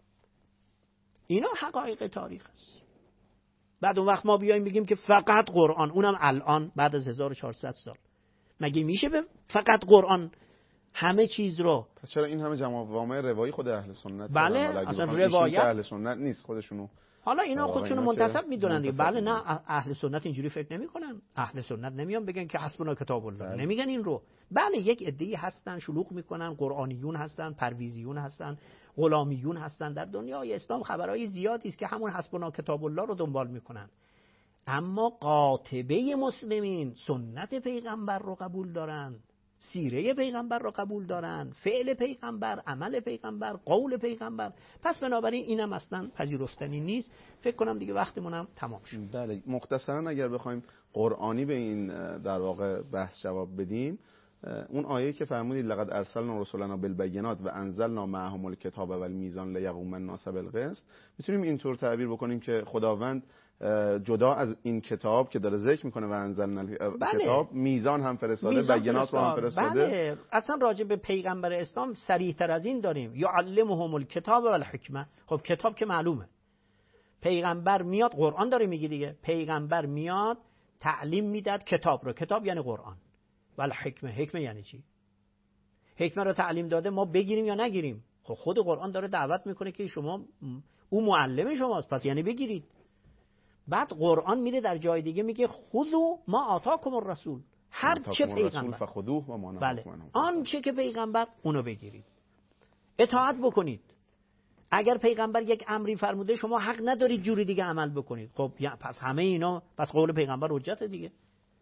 اینا حقایق تاریخ است. بعد اون وقت ما بیایم بگیم که فقط قرآن، اونم الان بعد از هزار و چهارصد سال، مگه میشه به فقط قرآن همه چیز رو؟ پس چرا این همه جوامع روایی خود اهل سنت؟ بله اصلا روایت اهل سنت نیست خودشونو. حالا اینا خودشونو منتسب میدونن دیگه. بله نه اهل سنت اینجوری فکر نمیکنن. اهل سنت نمیان بگن که حسبنا کتاب الله، بله. نمیگن این رو. بله یک عده‌ای هستن شلوغ میکنن، قرآنیون هستن، پرویزیون هستن، غلامیون هستن. در دنیای اسلام خبرهای زیادی است که همون حسبنا کتاب الله رو دنبال میکنن. اما قاطبه مسلمین سنت پیغمبر رو قبول دارن، سیره پیغمبر رو قبول دارن، فعل پیغمبر، عمل پیغمبر، قول پیغمبر. پس بنابراین اینم اصلا پذیرفتنی نیست. فکر کنم دیگه وقتمونم تمام شد. بله مختصرا اگر بخوایم قرآنی به این در واقع بحث جواب بدیم، اون آیه که فرمودید لقد ارسلنا رسولنا بالبینات و انزلنا معهم الکتاب والمیزان لیقوم الناس بالقسط، میتونیم اینطور تعبیر بکنیم که خداوند جدا از این کتاب که داره ذکر میکنه و انزلنا بله. کتاب، میزان هم فرستاده، بینات رو هم فرستاده. بله. اصلا راجع به پیغمبر اسلام صریح‌تر از این داریم، یعلمهم الکتاب والحکمه. خب کتاب که معلومه، پیغمبر میاد قرآن داره میگه دیگه، پیغمبر میاد تعلیم میداد کتاب رو. کتاب یعنی قرآن. والحکمه، حکمه یعنی چی؟ حکمه رو تعلیم داده، ما بگیریم یا نگیریم؟ خب خود قرآن داره دعوت میکنه که شما، او معلم شماست، پس یعنی بگیرید. بعد قرآن میره در جای دیگه میگه خذوا ما آتاکم الرسول، هر چه پیغمبر فخذوه و ما بله. آن چه که پیغمبر اونو بگیرید، اطاعت بکنید. اگر پیغمبر یک امری فرموده شما حق ندارید جوری دیگه عمل بکنید. خب پس همه اینا، پس قول پیغمبر حجت دیگه،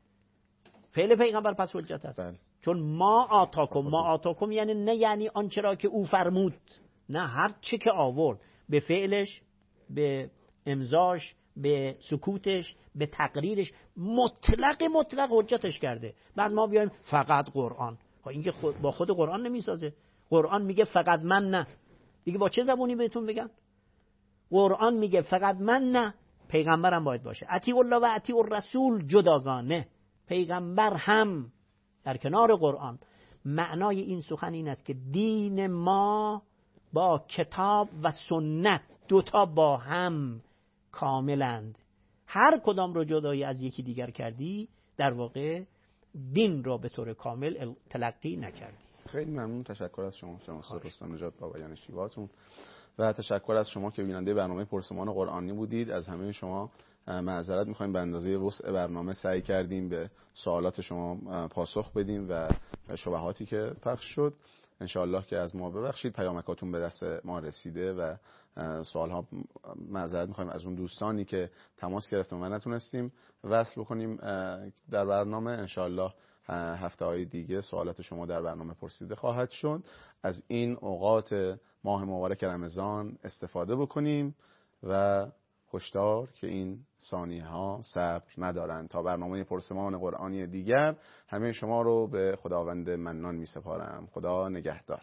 فعل پیغمبر پس حجت است. بله. چون ما آتاکم، ما آتاکم یعنی نه یعنی آنچه را که او فرمود، نه هر چه که آورد، به فعلش، به امضاش، به سکوتش، به تقریرش، مطلق مطلق حجتش کرده. بعد ما بیایم فقط قرآن. این که خود با خود قرآن نمیسازه. قرآن میگه فقط من نه، دیگه با چه زبونی بهتون بگم؟ قرآن میگه فقط من نه، پیغمبرم باید باشه. اطیع الله و اطیع الرسول جداگانه، پیغمبر هم در کنار قرآن. معنای این سخن این است که دین ما با کتاب و سنت دوتا با هم کاملند. هر کدام رو جدایی از یکی دیگر کردی، در واقع دین را به طور کامل تلقی نکردی. خیلی ممنون، تشکر از شما شما رستم نژاد با بیان شیواتون و تشکر از شما که بیننده برنامه پرسمان قرآنی بودید. از همه شما معذرت می‌خوایم، به اندازه وسع برنامه سعی کردیم به سوالات شما پاسخ بدیم و شبهاتی که پخش شد. انشاءالله که از ما ببخشید، پیامکاتون به دست ما رسیده و سوالها معذرت می‌خوایم از اون دوستانی که تماس گرفتیم و نتونستیم وصل بکنیم در برنامه. انشاءالله هفته‌های دیگه سوالات شما در برنامه پرسیده خواهد شد. از این اوقات ماه مبارک رمضان استفاده بکنیم و هشدار که این ثانیه ها صبر ندارند. تا برنامه پرسمان قرآنی دیگر همه شما رو به خداوند منان می سپارم. خدا نگهدار.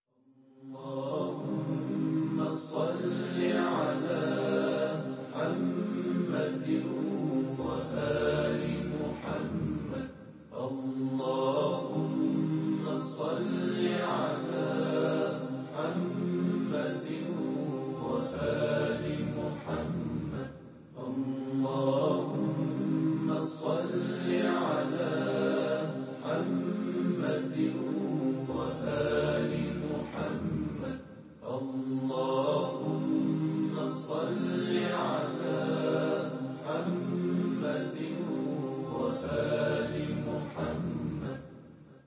اللهم صل علی محمد